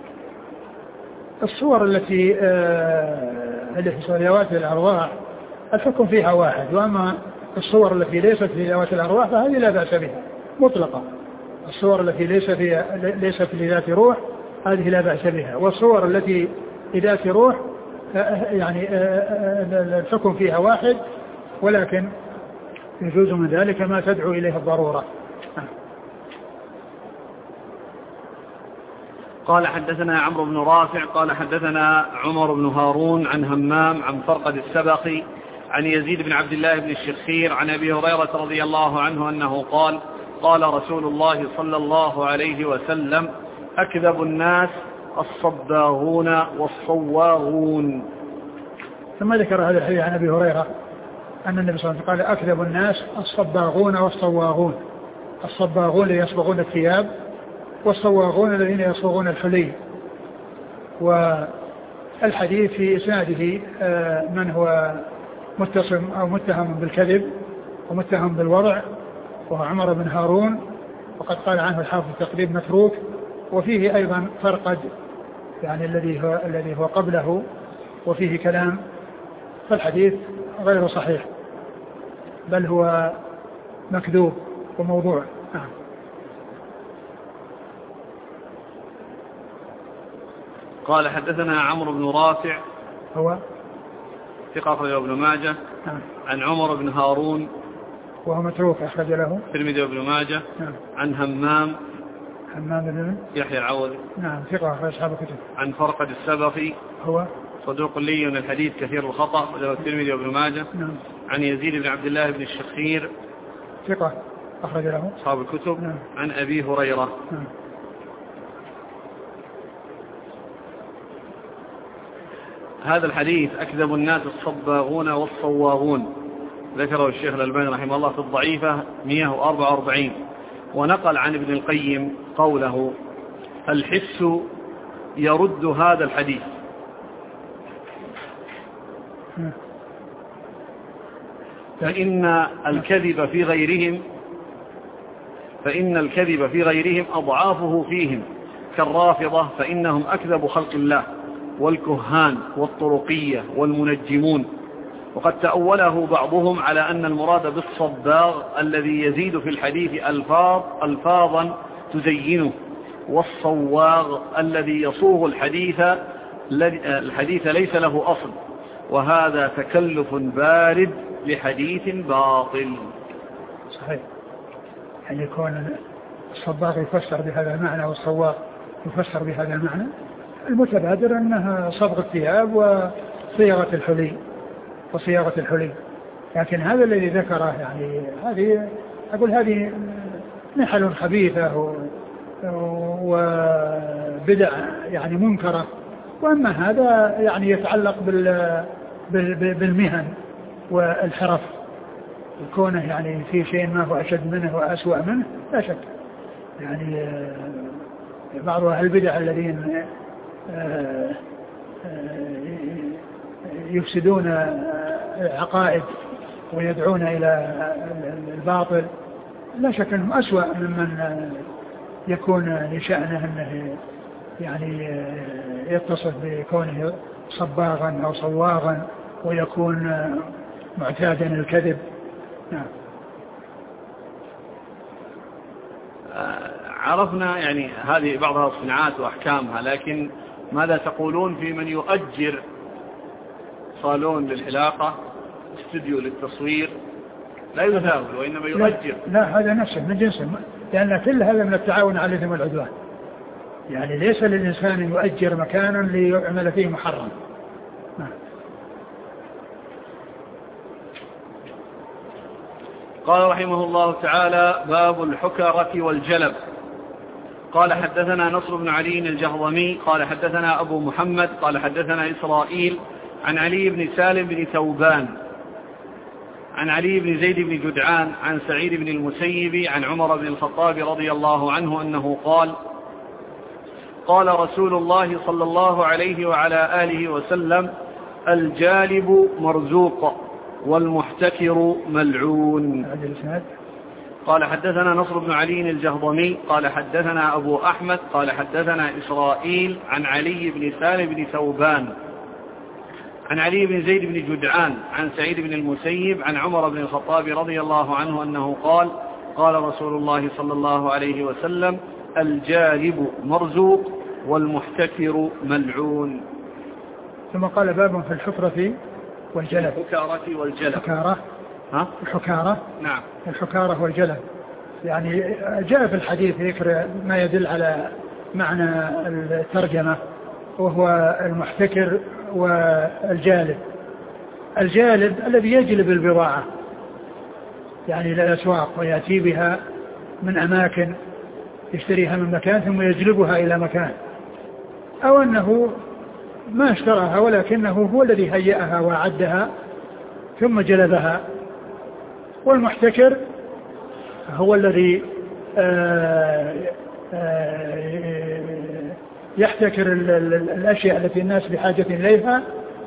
الصور التي في ذوات الأرواح الحكم فيها واحد وأما الصور التي ليست في ذوات الأرواح فهذه لا بأس بها مطلقا. الصور التي ليست في ذات روح هذه لا بأس بها والصور التي في ذات روح يعني الحكم فيها واحد ولكن يجوز من ذلك ما تدعو إليه الضرورة. قال حدثنا عمرو بن رافع قال حدثنا عمر بن هارون عن همام عن فرقد السبقي عن يزيد بن عبد الله بن الشخير عن أبي هريرة رضي الله عنه أنه قال قال رسول الله صلى الله عليه وسلم أكذب الناس الصباغون والصواغون. ثم ذكر هذا الحديث عن أبي هريرة أن النبي صلى الله عليه وسلم قال أكذب الناس الصباغون والصواغون. الصباغون الذين يصبغون الثياب والصواغون الذين يصبغون الحلي. والحديث في إسناده من هو متصم أو متهم بالكذب ومتهم بالوضع وهو عمر بن هارون وقد قال عنه الحافظ التقريب متروك. وفيه أيضا فرقد يعني الذي هو قبله وفيه كلام، فالحديث غير صحيح بل هو مكذوب وموضوع. قال حدثنا عمرو بن رافع هو ثقة أخرجه ابن ماجه عن عمر بن هارون وهو متروك أخرج له الترمذي وابن ماجه عن همام بن يحيى العوضي ثقة أخرج أصحاب الكتب عن فرقد السبخي هو صدوق لي من الحديث كثير الخطأ أخرجه الترمذي وابن ماجه عن يزيد بن عبد الله بن الشخير ثقة أخرج له أصحاب الكتب عن أبي هريرة. هذا الحديث أكذب الناس الصباغون والصواغون، ذكره الشيخ الألباني رحمه الله في الضعيفة 144، ونقل عن ابن القيم قوله: الحس يرد هذا الحديث. فإن الكذب في غيرهم أضعافه فيهم، كالرافضة فإنهم أكذب خلق الله، والكهان والطرقية والمنجمون. وقد تأوله بعضهم على أن المراد بالصباغ الذي يزيد في الحديث ألفاظا تزينه، والصواغ الذي يصوغ الحديث ليس له أصل، وهذا تكلف بارد لحديث باطل. صحيح، يعني يكون الصباغ يفسر بهذا المعنى والصواغ يفسر بهذا المعنى، المتبادر أنها صبغ الثياب وصياغة الحلي، لكن هذا الذي ذكره يعني هذه نحل خبيثة وبدع يعني منكرة، وأما هذا يعني يتعلق بالمهن والحرف، كونه يعني في شيء ما هو أشد منه وأسوأ منه لا شك. يعني بعض أهل البدع الذين يفسدون العقائد ويدعون إلى الباطل لا شك أنهم أسوأ ممن يكون لشأنه أنه يعني يتصف بكونه صباغا أو صواغا ويكون معتادا الكذب. عرفنا يعني هذه بعضها الصناعات وأحكامها، لكن ماذا تقولون في من يؤجر صالون للحلاقة، استوديو للتصوير، لا يثاول وإنما يؤجر؟ لا هذا نفسه من جنسه، لأن كل هذا من التعاون على الإثم والعدوان. يعني ليس للإنسان يؤجر مكانا ليعمل فيه محرم. قال رحمه الله تعالى: باب الحكرة والجلب. قال حدثنا نصر بن علي الجهضمي قال حدثنا أبو محمد قال حدثنا إسرائيل عن علي بن سالم بن ثوبان عن علي بن زيد بن جدعان عن سعيد بن المسيب عن عمر بن الخطاب رضي الله عنه أنه قال: قال رسول الله صلى الله عليه وعلى آله وسلم: الجالب مرزوق والمحتكر ملعون. قال حدثنا نصر بن علي الجهضمي قال حدثنا أبو أحمد قال حدثنا إسرائيل عن علي بن سالم بن ثوبان عن علي بن زيد بن جدعان عن سعيد بن المسيب عن عمر بن الخطاب رضي الله عنه أنه قال: قال رسول الله صلى الله عليه وسلم: الجالب مرزوق والمحتكر ملعون. ثم قال: باب في الحكرة والجلب. الحكارة والجلب. الحكارة نعم، الحكارة والجلب، يعني جاء في الحديث ذكر ما يدل على معنى الترجمة، وهو المحتكر والجالب. الجالب الذي يجلب البضاعة يعني إلى الأسواق ويأتي بها من أماكن، يشتريها من مكان ثم يجلبها إلى مكان، أو أنه ما اشتراها ولكنه هو الذي هيئها وأعدها ثم جلبها. والمحتكر هو الذي يحتكر الأشياء التي الناس بحاجة إليها،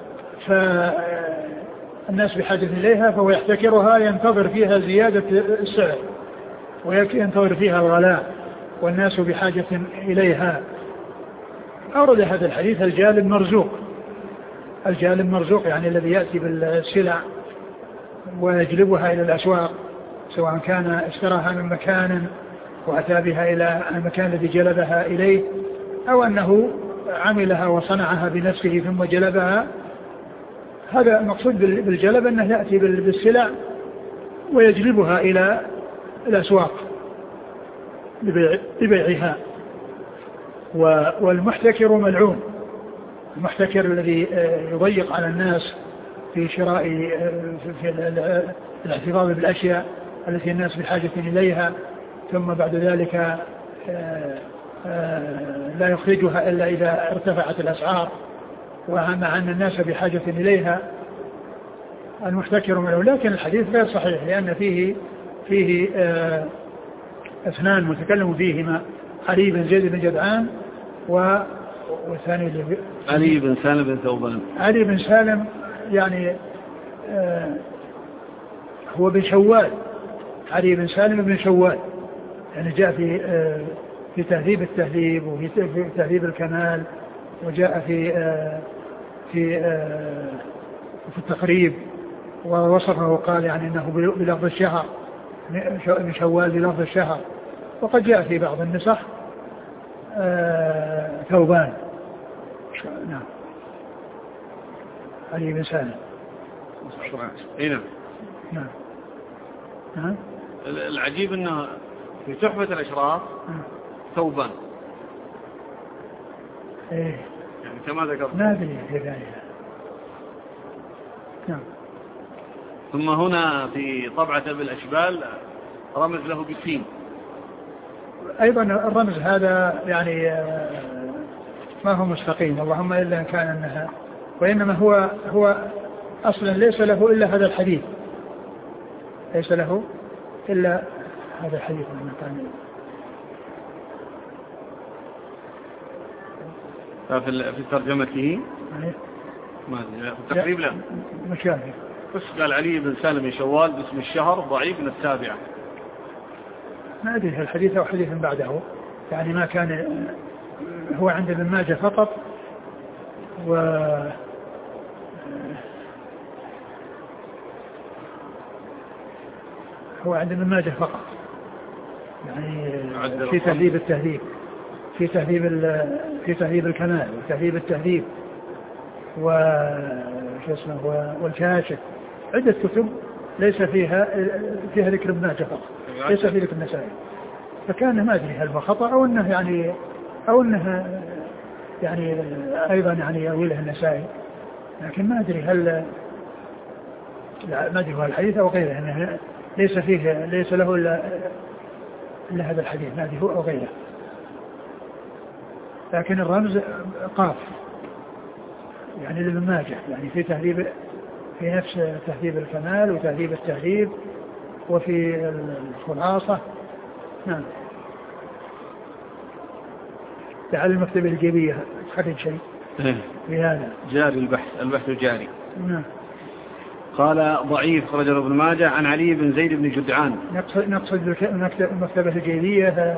فالناس بحاجة إليها فهو يحتكرها، ينتظر فيها زيادة السعر وينتظر فيها الغلاء والناس بحاجة إليها، أورد هذا الحديث الجالب مرزوق. الجالب مرزوق يعني الذي يأتي بالسلع ويجلبها إلى الأسواق، سواء كان اشتراها من مكان وأتى بها إلى المكان الذي جلبها إليه، أو أنه عملها وصنعها بنفسه ثم جلبها. هذا المقصود بالجلب أنه يأتي بالسلع ويجلبها إلى الأسواق لبيعها. والمحتكر ملعون، المحتكر الذي يضيق على الناس في شراء في الاحتفاظ بالأشياء التي الناس بحاجة إليها، ثم بعد ذلك لا يخرجها إلا إذا ارتفعت الأسعار ومع أن الناس بحاجة إليها. المحتكر ملعون. لكن الحديث غير صحيح، لأن فيه اثنان متكلم فيهما، علي بن زيد بن جدعان والثاني علي بن سالم بن ثوبان. علي بن سالم يعني هو بن شوال، علي بن سالم بن شوال، يعني جاء في تهذيب التهذيب وفي تهذيب الكمال، وجاء في التقريب ووصفه وقال يعني انه بلفظ الشهر، من شوال بلفظ الشهر. وقد جاء في بعض النسخ ثوبان. نعم. علي بن سالم. نعم. نعم. نعم. العجيب انه في تحفة الاشراف ثوبان. ايه يعني كما ذكرت. ما ادري في ذلك. نعم. ثم هنا في طبعة بالاشبال رمز له بالسين. ايضا الرمز هذا يعني ما هو مستقيم، اللهم الا ان كان انها، وانما هو اصلا ليس له الا هذا الحديث، ليس له الا هذا الحديث من كان. في ترجمته ما في التقريب لا مشاهد، بس قال علي بن سالم بن شوال باسم الشهر ضعيف من التابعة. ما أدري الحديث أو حديث بعده، يعني ما كان هو عند ابن ماجه فقط، هو عند ابن ماجه فقط، يعني في تهذيب التهذيب، في تهذيب الكمال وتهذيب التهذيب والكاشف، عدة كتب ليس فيها ذكر ابن ماجه فقط، ليس في ذكر النسائي. فكان ما أدري هل هو خطأ أو أنه يعني أيضا يعني يرويه النسائي، لكن ما أدري هل ما أدري هو الحديث أو غيره، أنه ليس له إلا هذا الحديث، ما أدري هو أو غيره. لكن الرمز قاف يعني لابن ماجه، يعني في نفس تهذيب الكمال وتهذيب التهذيب وفي الخلاصة. نعم. لعل المكتبة الجيبية تخرج شيء في هذا. جاري البحث جاري. نعم. قال ضعيف خرجه ابن ماجه عن علي بن زيد بن جدعان. نقصد المكتبة الجيبية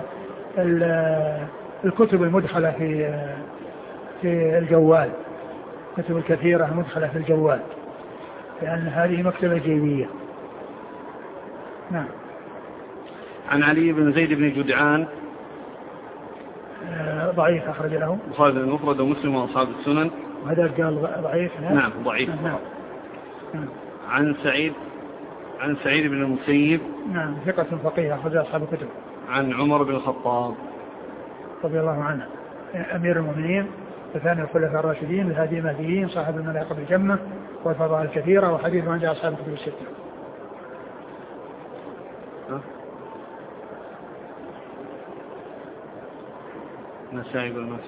الكتب المدخلة في الجوال، الكتب الكثيرة مدخلة في الجوال، لأن هذه مكتبة جيبية. نعم. عن علي بن زيد بن جدعان ضعيف أخرج له البخاري المفرد ومسلم وأصحاب السنن. وهذا قال ضعيف. نعم ضعيف. نعم. عن سعيد بن المسيب. نعم ثقة فقيه أخرج أصحاب الكتب. عن عمر بن الخطاب رضي الله عنه أمير المؤمنين وثاني الخلفاء الراشدين الهادي المهديين صاحب المناقب الجمة والفضائل الكثيرة، وحديث عند أصحاب الكتب الستة. نسائي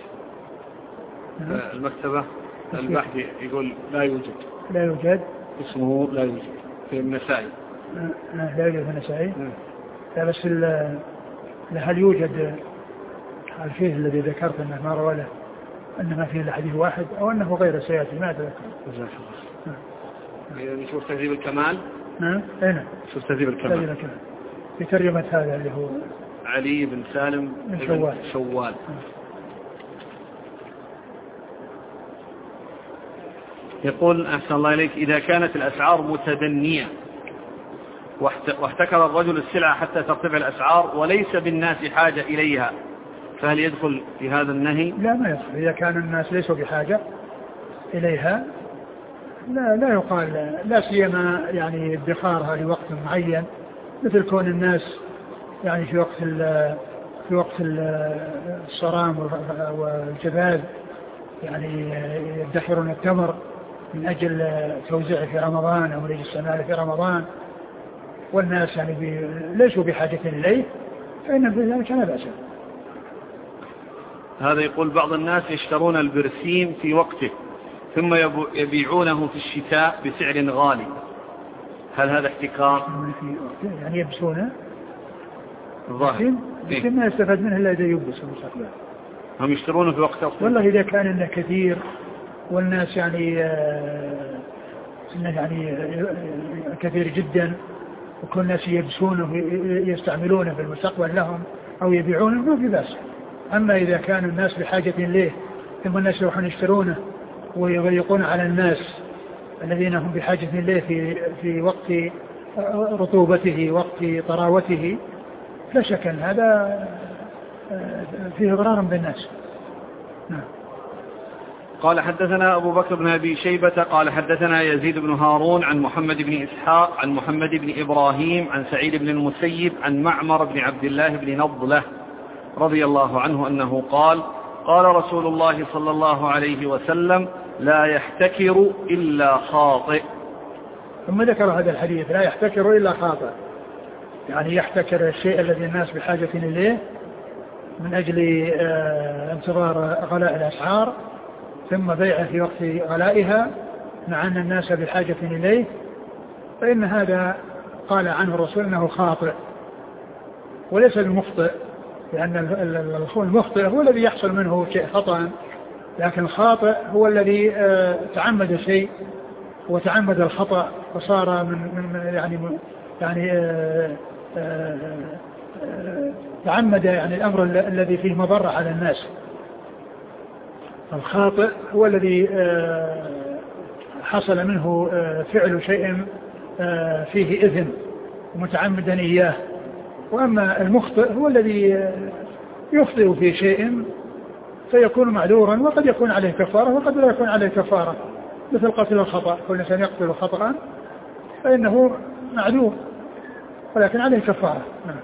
المكتبة البحث يقول لا يوجد اسمه لا يوجد في النسائي. لا يوجد في النسائي. لا بس هل يوجد هل فيه الذي ذكرت أنه ما روى له أنه ما فيه إلا حديث واحد أو أنه غير سيأتي ما أتذكر. نشوف تهذيب الكمال. نعم أين نشوف تهذيب الكمال في ترجمة هذا اللي هو علي بن سالم بن شوال. يقول أحسن الله إليك: إذا كانت الأسعار متدنية واحتكر الرجل السلعة حتى ترتفع الأسعار وليس بالناس حاجة إليها، فهل يدخل في هذا النهي؟ لا، ما يدخل. إذا كان الناس ليسوا بحاجة إليها لا يقال، لا سيما يعني ادخارها لوقت معين، مثل كون الناس يعني في وقت الصرام والجبال يعني يدخرون التمر من أجل توزيعه في رمضان أو من أجل استعماله في رمضان، والناس يعني ليسوا بحاجة إليه، فإن في ذلك لا بأس. هذا يقول: بعض الناس يشترون البرسيم في وقته ثم يبيعونه في الشتاء بسعر غالي، هل هذا احتكار؟ يعني يبسونه الظاهر ما يستفاد منه إلا إذا يبس المستقبل. هم يشترونه في وقت أصلا. والله إذا كان إنه كثير والناس يعني كثير جدا وكل الناس يبسونه يستعملونه في المستقبل لهم أو يبيعونه ما في بأس. أما إذا كان الناس بحاجة إليه ثم الناس يروحون يشترونه ويضيقون على الناس الذين هم بحاجة إليه في وقت رطوبته وقت طراوته، لا شك أن هذا فيه ضرر بالناس. نعم. قال: حدثنا أبو بكر بن أبي شيبة قال حدثنا يزيد بن هارون عن محمد بن إسحاق عن محمد بن إبراهيم عن سعيد بن المسيب عن معمر بن عبد الله بن نضلة رضي الله عنه أنه قال: قال رسول الله صلى الله عليه وسلم: لا يحتكر إلا خاطئ. ثم ذكر هذا الحديث: لا يحتكر إلا خاطئ، يعني يحتكر الشيء الذي الناس بحاجة إليه من أجل انتظار غلاء الأسعار ثم بيعه في وقت غلائها مع أن الناس بحاجة إليه، فإن هذا قال عنه الرسول أنه خاطئ وليس بمخطئ، لأن المخطئ هو الذي يحصل منه شيء خطأ، لكن الخاطئ هو الذي تعمد شيء وتعمد الخطأ وصار من تعمد يعني الأمر الذي فيه مضرة على الناس. الخاطئ هو الذي حصل منه فعل شيء فيه إثم متعمدا إياه، وأما المخطئ هو الذي يخطئ في شيء فيكون معذورا وقد يكون عليه كفارة وقد لا يكون عليه كفارة، مثل قتل الخطأ، كل إنسان يقتل خطأ فإنه معذور ولكن عليه كفارة.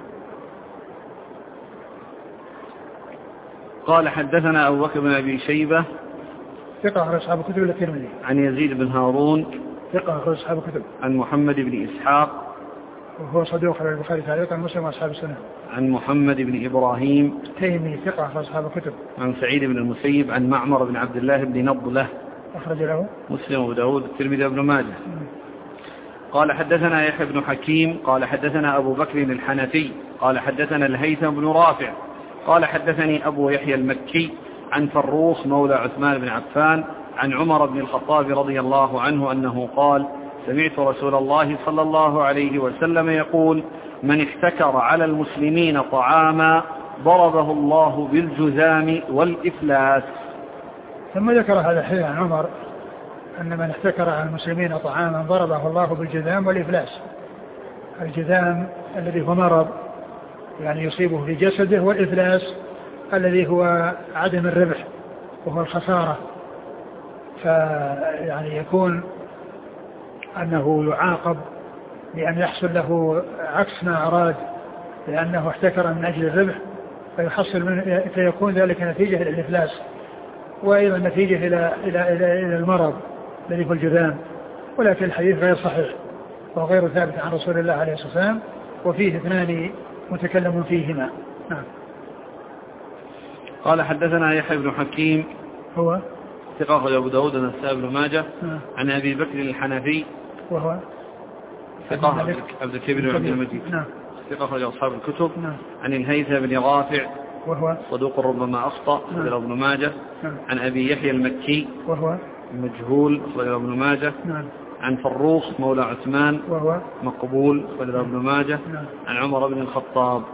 قال: حدثنا أبو بكر بن أبي شيبة ثقة أخرج أصحاب الكتب الترمذي. عن يزيد بن هارون ثقة أخرج أصحاب الكتب. عن محمد بن إسحاق وهو صدوق على البخاري تعليقا ومسلم وأصحاب السنة. عن محمد بن إبراهيم تيمي ثقة أخرج أصحاب الكتب. عن سعيد بن المسيب عن معمر بن عبد الله بن نضلة أخرج له مسلم وأبو داود الترمذي وابن ماجه. قال: حدثنا يحيى بن حكيم قال حدثنا أبو بكر الحنفي قال حدثنا الهيثم بن رافع قال حدثني أبو يحيى المكي عن فروخ مولى عثمان بن عفان عن عمر بن الخطاب رضي الله عنه أنه قال: سمعت رسول الله صلى الله عليه وسلم يقول: من احتكر على المسلمين طعاما ضربه الله بالجذام والإفلاس. ثم ذكر هذا الحديث عن عمر أن من احتكر على المسلمين طعاما ضربه الله بالجذام والإفلاس. الجذام الذي هو مرض يعني يصيبه في جسده، والإفلاس الذي هو عدم الربح وهو الخسارة، فيعني يكون أنه يعاقب لأن يحصل له عكس ما أراد لأنه احتكر من أجل الربح فيحصل منه، فيكون ذلك نتيجة للإفلاس، وأيضا نتيجة إلى المرض الذي هو الجذام. ولكن الحديث غير صحيح وغير ثابت عن رسول الله عليه الصلاة والسلام، وفيه اثنان متكلم فيهما. نعم. قال: حدثنا يحيى بن حكيم هو ثقة أخرج أبو داود والنسائي بن ماجه عن أبي بكر الحنفي وهو ثقة عبد الكبير وعبد المجيد ثقة أخرج أصحاب الكتب عن الهيثم بن رافع وهو صدوق ربما أخطأ أخرج ابن ماجه عن أبي يحيى المكي وهو مجهول أخرج ابن ماجه عن فروخ مولى عثمان وهو مقبول أخرج ابن ماجه عن عمر بن الخطاب.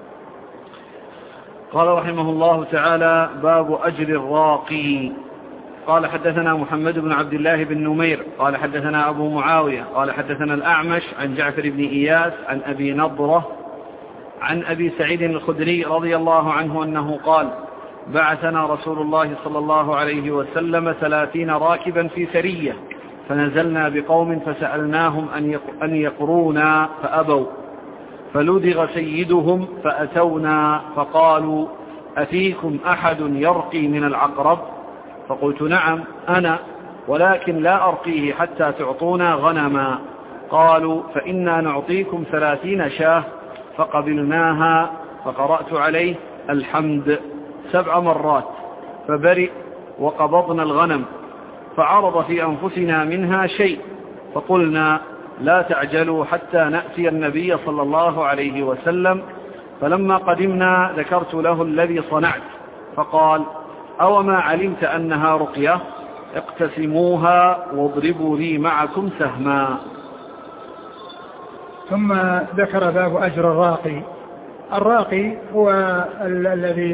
قال رحمه الله تعالى: باب أجر الراقي. قال حدثنا محمد بن عبد الله بن نمير قال حدثنا أبو معاوية قال حدثنا الأعمش عن جعفر بن إياس عن أبي نضرة عن أبي سعيد الخدري رضي الله عنه أنه قال بعثنا رسول الله صلى الله عليه وسلم 30 راكبا في سرية فنزلنا بقوم فسألناهم أن يقرونا فأبوا فلدغ سيدهم فأتونا فقالوا أفيكم أحد يرقي من العقرب؟ فقلت نعم أنا، ولكن لا أرقيه حتى تعطونا غنما. قالوا فإنا نعطيكم 30 شاة. فقبلناها فقرأت عليه الحمد 7 مرات فبرئ وقبضنا الغنم، فعرض في أنفسنا منها شيء فقلنا لا تعجلوا حتى نأتي النبي صلى الله عليه وسلم. فلما قدمنا ذكرت له الذي صنعت فقال أوما علمت أنها رقية؟ اقتسموها واضربوا لي معكم سهما. ثم ذكر باب أجر الراقي. الراقي هو الذي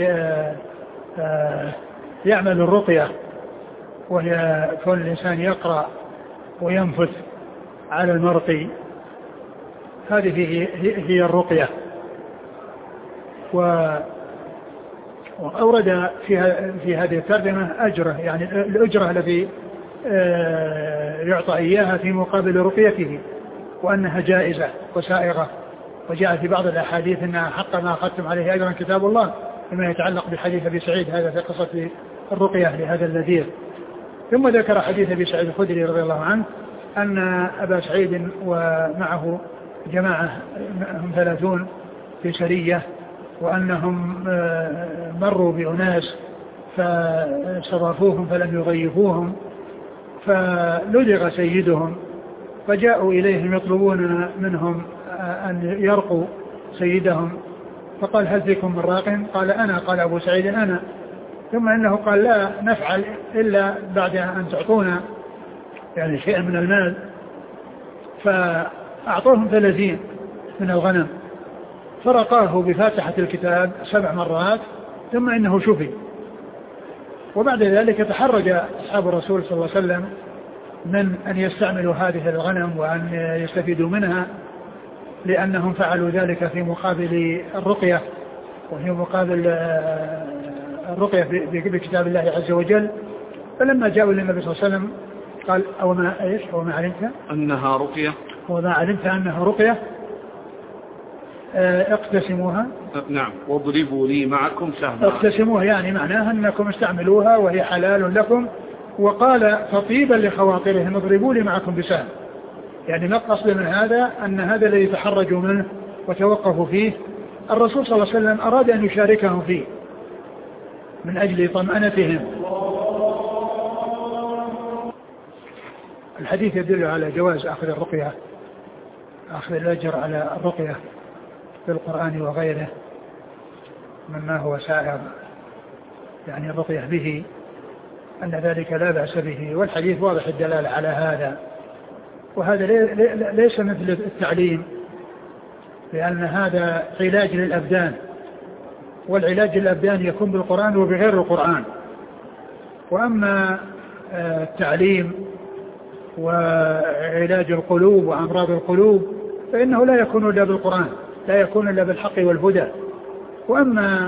يعمل الرقية، وهي كون الإنسان يقرأ وينفث على المرقي، هذه هي الرقية. وأورد في هذه الترجمة أجره، يعني الأجرة التي يعطى إياها في مقابل رقيته، وأنها جائزة وسائغة. وجاء في بعض الأحاديث أنها حق ما أخذتم عليه أجرا كتاب الله، فيما يتعلق بحديث أبي سعيد هذا في قصة الرقية لهذا النذير. ثم ذكر حديث أبي سعيد الخدري رضي الله عنه أن أبا سعيد ومعه جماعة هم 30 في سرية، وأنهم مروا بأناس فاستضافوهم فلم يضيفوهم، فلدغ سيدهم، فجاءوا إليهم يطلبون منهم أن يرقوا سيدهم، فقال هل فيكم من راق؟ قال أنا. قال أبو سعيد أنا. ثم إنه قال لا نفعل إلا بعد أن تعطونا يعني شيئا من المال. فأعطوهم 30 من الغنم، فرقاه بفاتحة الكتاب 7 مرات، ثم إنه شفي. وبعد ذلك تحرج أصحاب الرسول صلى الله عليه وسلم من أن يستعملوا هذه الغنم وأن يستفيدوا منها، لأنهم فعلوا ذلك في مقابل الرقية، وفي مقابل الرقية بكتاب الله عز وجل. فلما جاءوا للنبي صلى الله عليه وسلم قال أوما علمت أنها رقية؟ وما علمت أنها رقية اقتسموها. نعم. واضربوا لي معكم سهما. اقتسموها يعني معناها أنكم استعملوها وهي حلال لكم. وقال فطيبا لخواطرهم اضربوا لي معكم بسهم، يعني ما القصد من هذا؟ أن هذا الذي تحرجوا منه وتوقفوا فيه الرسول صلى الله عليه وسلم أراد أن يشاركهم فيه من أجل طمأنتهم. الحديث يدل على جواز أخذ الرقية، أخذ الأجر على الرقية في القرآن وغيره مما هو سائر، يعني الرقية به أن ذلك لا بأس به، والحديث واضح الدلالة على هذا. وهذا ليس مثل التعليم، لأن هذا علاج للأبدان، والعلاج للأبدان يكون بالقرآن وبغير القرآن. وأما التعليم وعلاج القلوب وأمراض القلوب فإنه لا يكون إلا بالقرآن، لا يكون إلا بالحق والهدى. وأما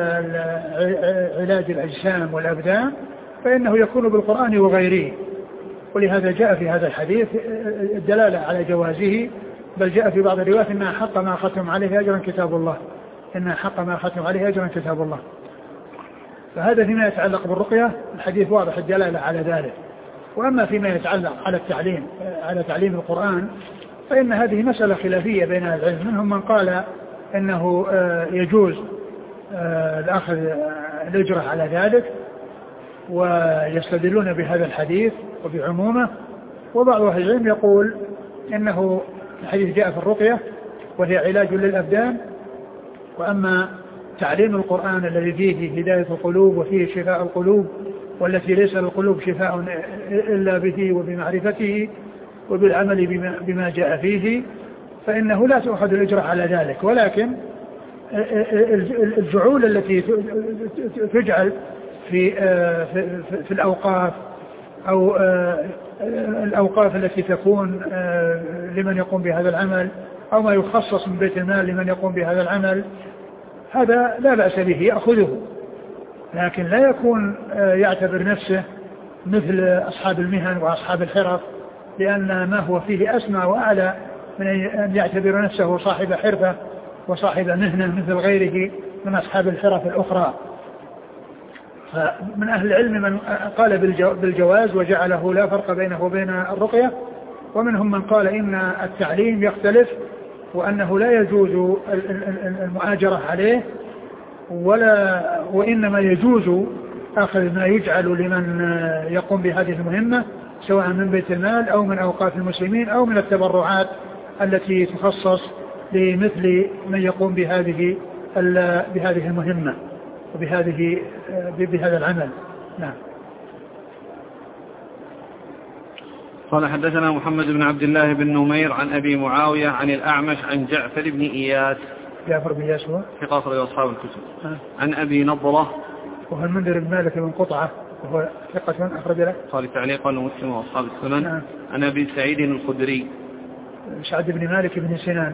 علاج الأجسام والأبدان فإنه يكون بالقرآن وغيره. ولهذا جاء في هذا الحديث الدلالة على جوازه، بل جاء في بعض الروايات إنها حق ما أخذتم عليه أجرا كتاب الله، إنها حق ما أخذتم عليه أجرا كتاب الله. فهذا فيما يتعلق بالرقية الحديث واضح الدلالة على ذلك. وأما فيما يتعلق على التعليم، على تعليم القرآن، فإن هذه مسألة خلافية بين أهل العلم. منهم من قال إنه يجوز الأخذ الأجرة على ذلك ويستدلون بهذا الحديث وبعمومه، وبعض أهل العلم يقول إنه الحديث جاء في الرقية وهي علاج للأبدان، وأما تعليم القرآن الذي فيه هداية القلوب وفيه شفاء القلوب، والتي ليس للقلوب شفاء إلا به وبمعرفته وبالعمل بما جاء فيه، فإنه لا تأخذ الأجرة على ذلك. ولكن الجعول التي تجعل في الأوقاف أو الأوقاف التي تكون لمن يقوم بهذا العمل، أو ما يخصص من بيت المال لمن يقوم بهذا العمل، هذا لا بأس به يأخذه، لكن لا يكون يعتبر نفسه مثل أصحاب المهن وأصحاب الحرف، لأن ما هو فيه أسمى وأعلى من أن يعتبر نفسه صاحب حرفة وصاحب مهنة مثل غيره من أصحاب الحرف الأخرى. فمن أهل العلم من قال بالجواز وجعله لا فرق بينه وبين الرقية، ومنهم من قال إن التعليم يختلف، وأنه لا يجوز المؤاجرة عليه، وإنما يجوز أخذ ما يجعل لمن يقوم بهذه المهمة سواء من بيت المال أو من أوقاف المسلمين أو من التبرعات التي تخصص لمثل من يقوم بهذه المهمة بهذا العمل. نعم. قال حدثنا محمد بن عبد الله بن نمير عن أبي معاوية عن الأعمش عن جعفر بن إياس. جعفر بن إياس هو ثقة أخرج أصحاب الكتب. عن أبي نضرة وهو المنذر بن مالك بن قطعة وهو ثقة أخرج له قال تعليقا مسلم وأصحاب السنن. نعم. عن أبي سعيد الخدري سعد بن مالك بن سنان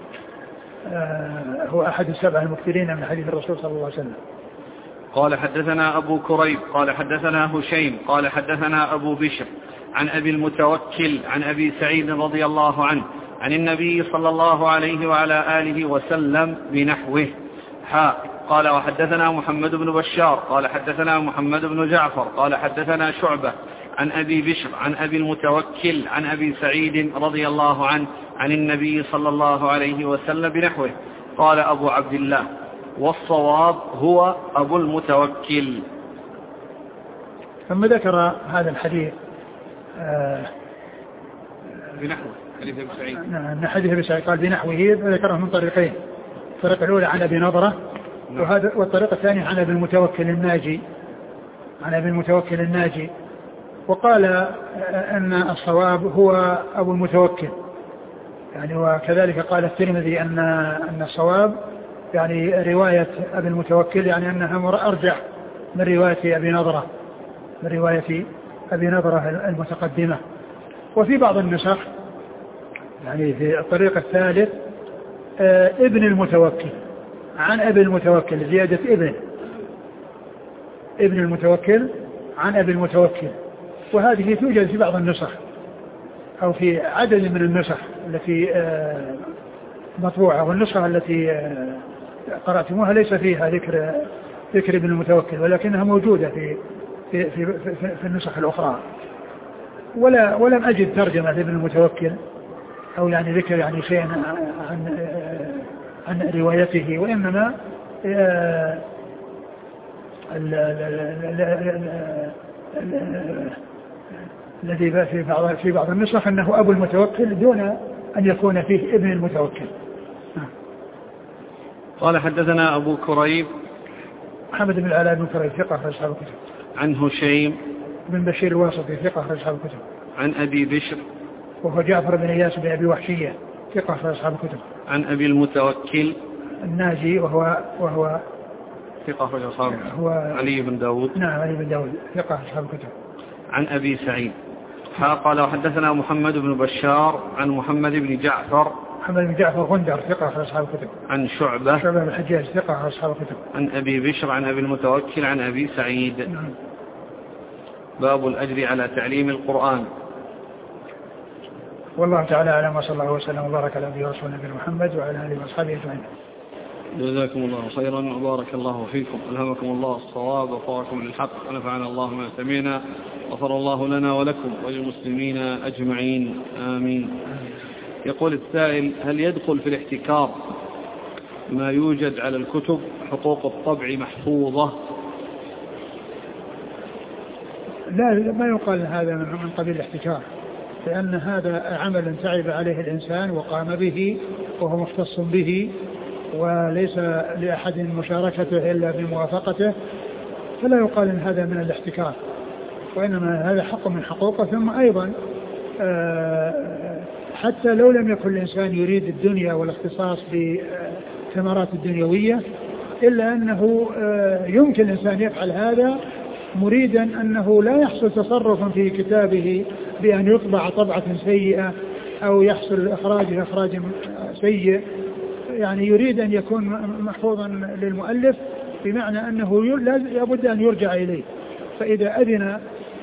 هو أحد السبعة المكثرين من حديث الرسول صلى الله عليه وسلم. قال حدثنا أبو كريب قال حدثنا هشيم قال حدثنا أبو بشر عن أبي المتوكل عن أبي سعيد رضي الله عنه عن النبي صلى الله عليه وعلى آله وسلم بنحوه. قال وحدثنا محمد بن بشار قال حدثنا محمد بن جعفر قال حدثنا شعبة عن أبي بشر عن أبي المتوكل عن أبي سعيد رضي الله عنه عن النبي صلى الله عليه وسلم بنحوه. قال أبو عبد الله والصواب هو أبو المتوكل. ثم ذكر هذا الحديث بنحوه حديث أبي سعيد. نعم حديث أبي سعيد قال بنحوه، ذكره من طريقين، الطريقة الأولى عن أبي نضرة والطريقة الثانية عن أبي المتوكل الناجي وقال أن الصواب هو أبو المتوكل يعني. وكذلك قال الترمذي أن الصواب يعني رواية أبي المتوكل يعني أنها أرجح من رواية أبي نضرة المتقدمة. وفي بعض النسخ يعني في الطريقة الثالث ابن المتوكل عن أبي المتوكل، زيادة ابن المتوكل عن أبي المتوكل، وهذه توجد في بعض النسخ أو في عدد من النسخ التي مطبوعة، والنسخة التي قرأتموها ليس فيها ذكر ابن المتوكل، ولكنها موجودة في النسخ الأخرى. ولم أجد ترجمة لابن المتوكل أو يعني ذكر يعني شيء عن روايته، وإنما الذي في بعض النسخ أنه أبو المتوكل دون أن يكون فيه ابن المتوكل. قال حدثنا أبو كريب محمد بن العلاء بن كريب ثقة أخرج أصحاب الكتب. عن هشيم بن بشير الواسطي ثقة أخرج أصحاب الكتب. عن أبي بشر وهو جعفر بن إياس بن أبي وحشية ثقة أخرج أصحاب الكتب. عن أبي المتوكل الناجي وهو ثقة أخرج أصحاب الكتب. علي بن داود. نعم علي بن داود ثقة أخرج أصحاب الكتب. عن أبي سعيد. قال وحدثنا محمد بن بشار عن محمد بن جعفر غندر ثقة أخرج أصحاب الكتب. عن شعبة بن الحجاج ثقة أخرج أصحاب الكتب. عن أبي بشر عن أبي المتوكل عن أبي سعيد. نعم. باب الأجر على تعليم القرآن. والله تعالى أعلم، وصلى الله وسلم وبارك على نبينا ورسولنا محمد وعلى آله وأصحابه أجمعين. جزاكم الله خيرا وبارك الله فيكم، ألهمكم الله الصواب ووفقكم للحق ونفعنا الله ما سمعنا، غفر الله لنا ولكم وللمسلمين أجمعين آمين. يقول السائل: هل يدخل في الاحتكار ما يوجد على الكتب حقوق الطبع محفوظة؟ لا، ما يقال هذا من قبيل الاحتكار، لأن هذا عمل تعب عليه الإنسان وقام به وهو مختص به وليس لأحد مشاركته إلا بموافقته، فلا يقال إن هذا من الاحتكار، وإنما هذا حق من حقوقه. ثم أيضا حتى لو لم يكن الإنسان يريد الدنيا والاختصاص بالثمرات الدنيوية، إلا أنه يمكن الإنسان يفعل هذا مريدا أنه لا يحصل تصرف في كتابه بأن يطبع طبعة سيئة أو يحصل إخراجه إخراج سيء، يعني يريد أن يكون محفوظا للمؤلف، بمعنى أنه لابد أن يرجع إليه. فإذا أذن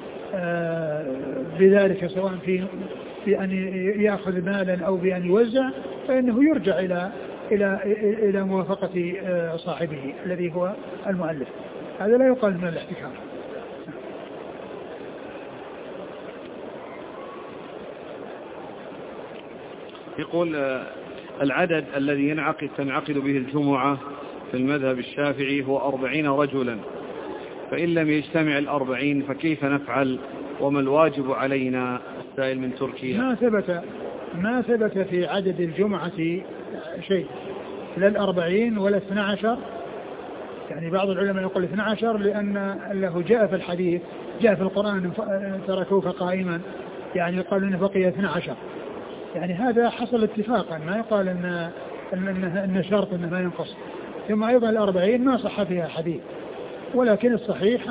بذلك سواء في أن يأخذ مالا أو بأن يوزع، فإنه يرجع إلى موافقة صاحبه الذي هو المؤلف. هذا لا يقال من الاحتكار. يقول العدد الذي تنعقد به الجمعة في المذهب الشافعي هو 40 رجلا، فإن لم يجتمع 40 فكيف نفعل وما الواجب علينا؟ السائل من تركيا. ما ثبت في عدد الجمعة شيء، لا 40 ولا 12، يعني بعض العلماء يقول 12 لأن له جاء في الحديث، جاء في القرآن تركوك قائما، يعني قالوا إنه بقي 12، يعني هذا حصل اتفاقا، ما يقال إن شرط إنه ما ينقص. ثم أيضا 40 ما صح فيها حديث، ولكن الصحيح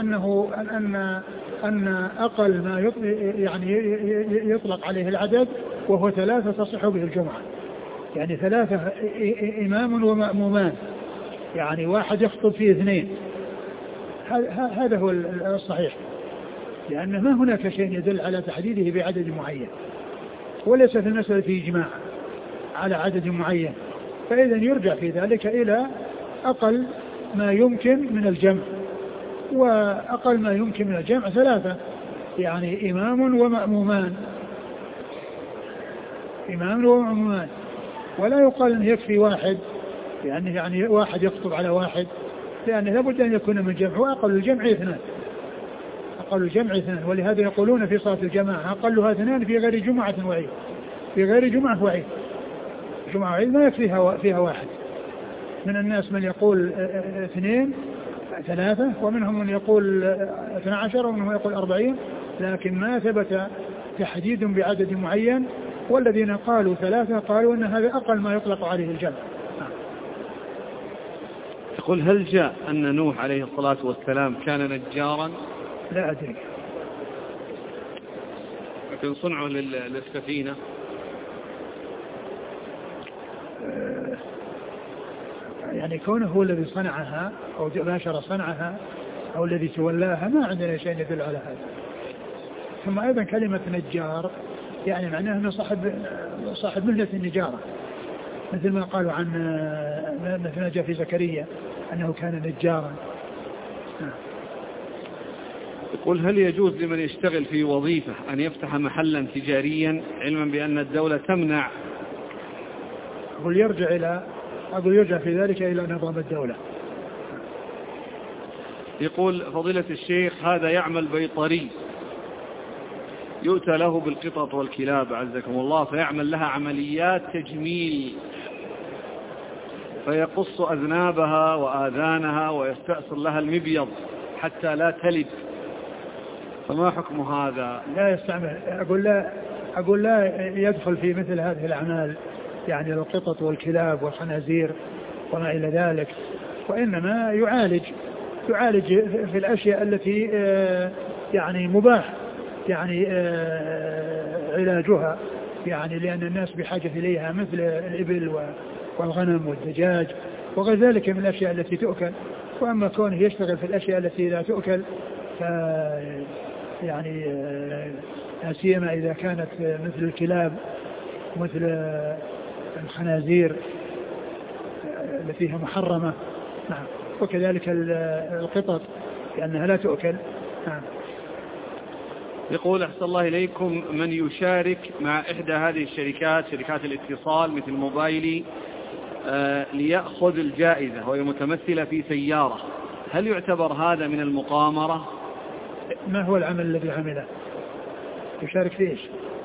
أن أقل ما يعني يطلق عليه العدد وهو 3 تصح به الجمعة، يعني 3 إمام ومأمومان، يعني واحد يخطب فيه 2. هذا هو الصحيح، لأن ما هناك شيء يدل على تحديده بعدد معين، وليس في المسألة في إجماع على عدد معين. فإذا يرجع في ذلك إلى أقل ما يمكن من الجمع، وأقل ما يمكن من الجمع 3، يعني إمام ومأمومان، ولا يقال أن يكفي واحد، يعني واحد يخطب على واحد، لأن لابد أن يكون من جمع، وأقل الجمع 2. ولهذا يقولون في صلاة الجماعة أقلها 2 في غير جمعة وعيد، جمعة وعيد ما يكفيها فيها واحد. من الناس من يقول 2 3، ومنهم من يقول 12، ومنهم من يقول 40، لكن ما ثبت تحديد بعدد معين. والذين قالوا 3 قالوا أن هذا أقل ما يطلق عليه الجمع. يقول هل جاء أن نوح عليه الصلاة والسلام كان نجارا؟ لا أدري، لكن صنعه للسفينة يعني كونه هو الذي صنعها أو باشر صنعها أو الذي تولاها، ما عندنا شيء يدل على هذا. ثم أيضا كلمة نجار يعني معناه أنه صاحب مهنة النجارة، مثل ما قالوا عن مثل جاء في زكريا أنه كان نجارا. يقول هل يجوز لمن يشتغل في وظيفة أن يفتح محلا تجاريا علما بأن الدولة تمنع؟ أقول يرجع في ذلك إلى نظام الدولة. يقول فضيلة الشيخ هذا يعمل بيطري، يؤتى له بالقطط والكلاب عزكم الله، فيعمل لها عمليات تجميل، فيقص أذنابها وآذانها ويستأصل لها المبيض حتى لا تلد، فما حكم هذا؟ لا يستعمل، أقول لا يدخل في مثل هذه الأعمال، يعني القطط والكلاب والخنازير وما إلى ذلك، وإنما يعالج في الأشياء التي يعني مباح يعني علاجها، يعني لأن الناس بحاجة إليها مثل الإبل والغنم والدجاج وغير ذلك من الأشياء التي تؤكل. وأما كونه يشتغل في الأشياء التي لا تؤكل يعني سيما إذا كانت مثل الكلاب مثل الخنازير التي هي محرمة، نعم، وكذلك القطط لأنها لا تؤكل، نعم. يقول أحسن الله إليكم من يشارك مع إحدى هذه الشركات، شركات الاتصال مثل موبايلي، ليأخذ الجائزة وهي متمثلة في سيارة، هل يعتبر هذا من المقامرة؟ ما هو العمل الذي عمله؟ يشارك في إيش؟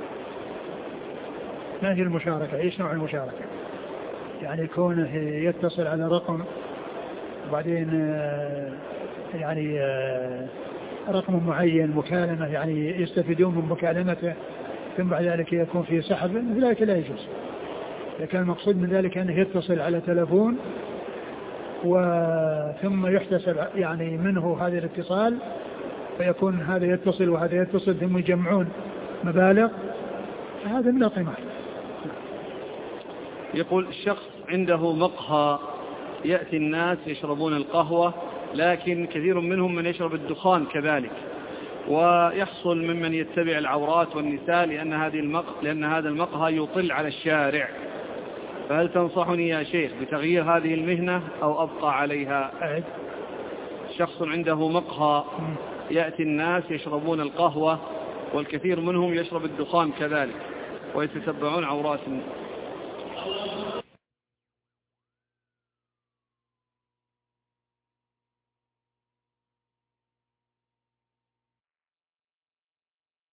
ما هي المشاركة؟ إيش نوع المشاركة؟ يعني كونه يتصل على رقم وبعدين يعني رقم معين مكالمة، يعني يستفيدون من مكالمته، ثم بعد ذلك يكون في سحب، ذلك لا يجوز. لكن المقصود من ذلك أنه يتصل على تلفون ثم يحتسب يعني منه هذا الاتصال فيكون هذا يتصل وهذا يتصل ثم يجمعون مبالغ، فهذا من القمار. يقول الشخص عنده مقهى، يأتي الناس يشربون القهوة، لكن كثير منهم من يشرب الدخان كذلك، ويحصل ممن يتبع العورات والنساء لأن هذا المقهى يطل على الشارع، فهل تنصحني يا شيخ بتغيير هذه المهنة أو أبقى عليها؟ شخص عنده مقهى، يأتي الناس يشربون القهوة، والكثير منهم يشرب الدخان كذلك، ويتتبعون عورات الناس.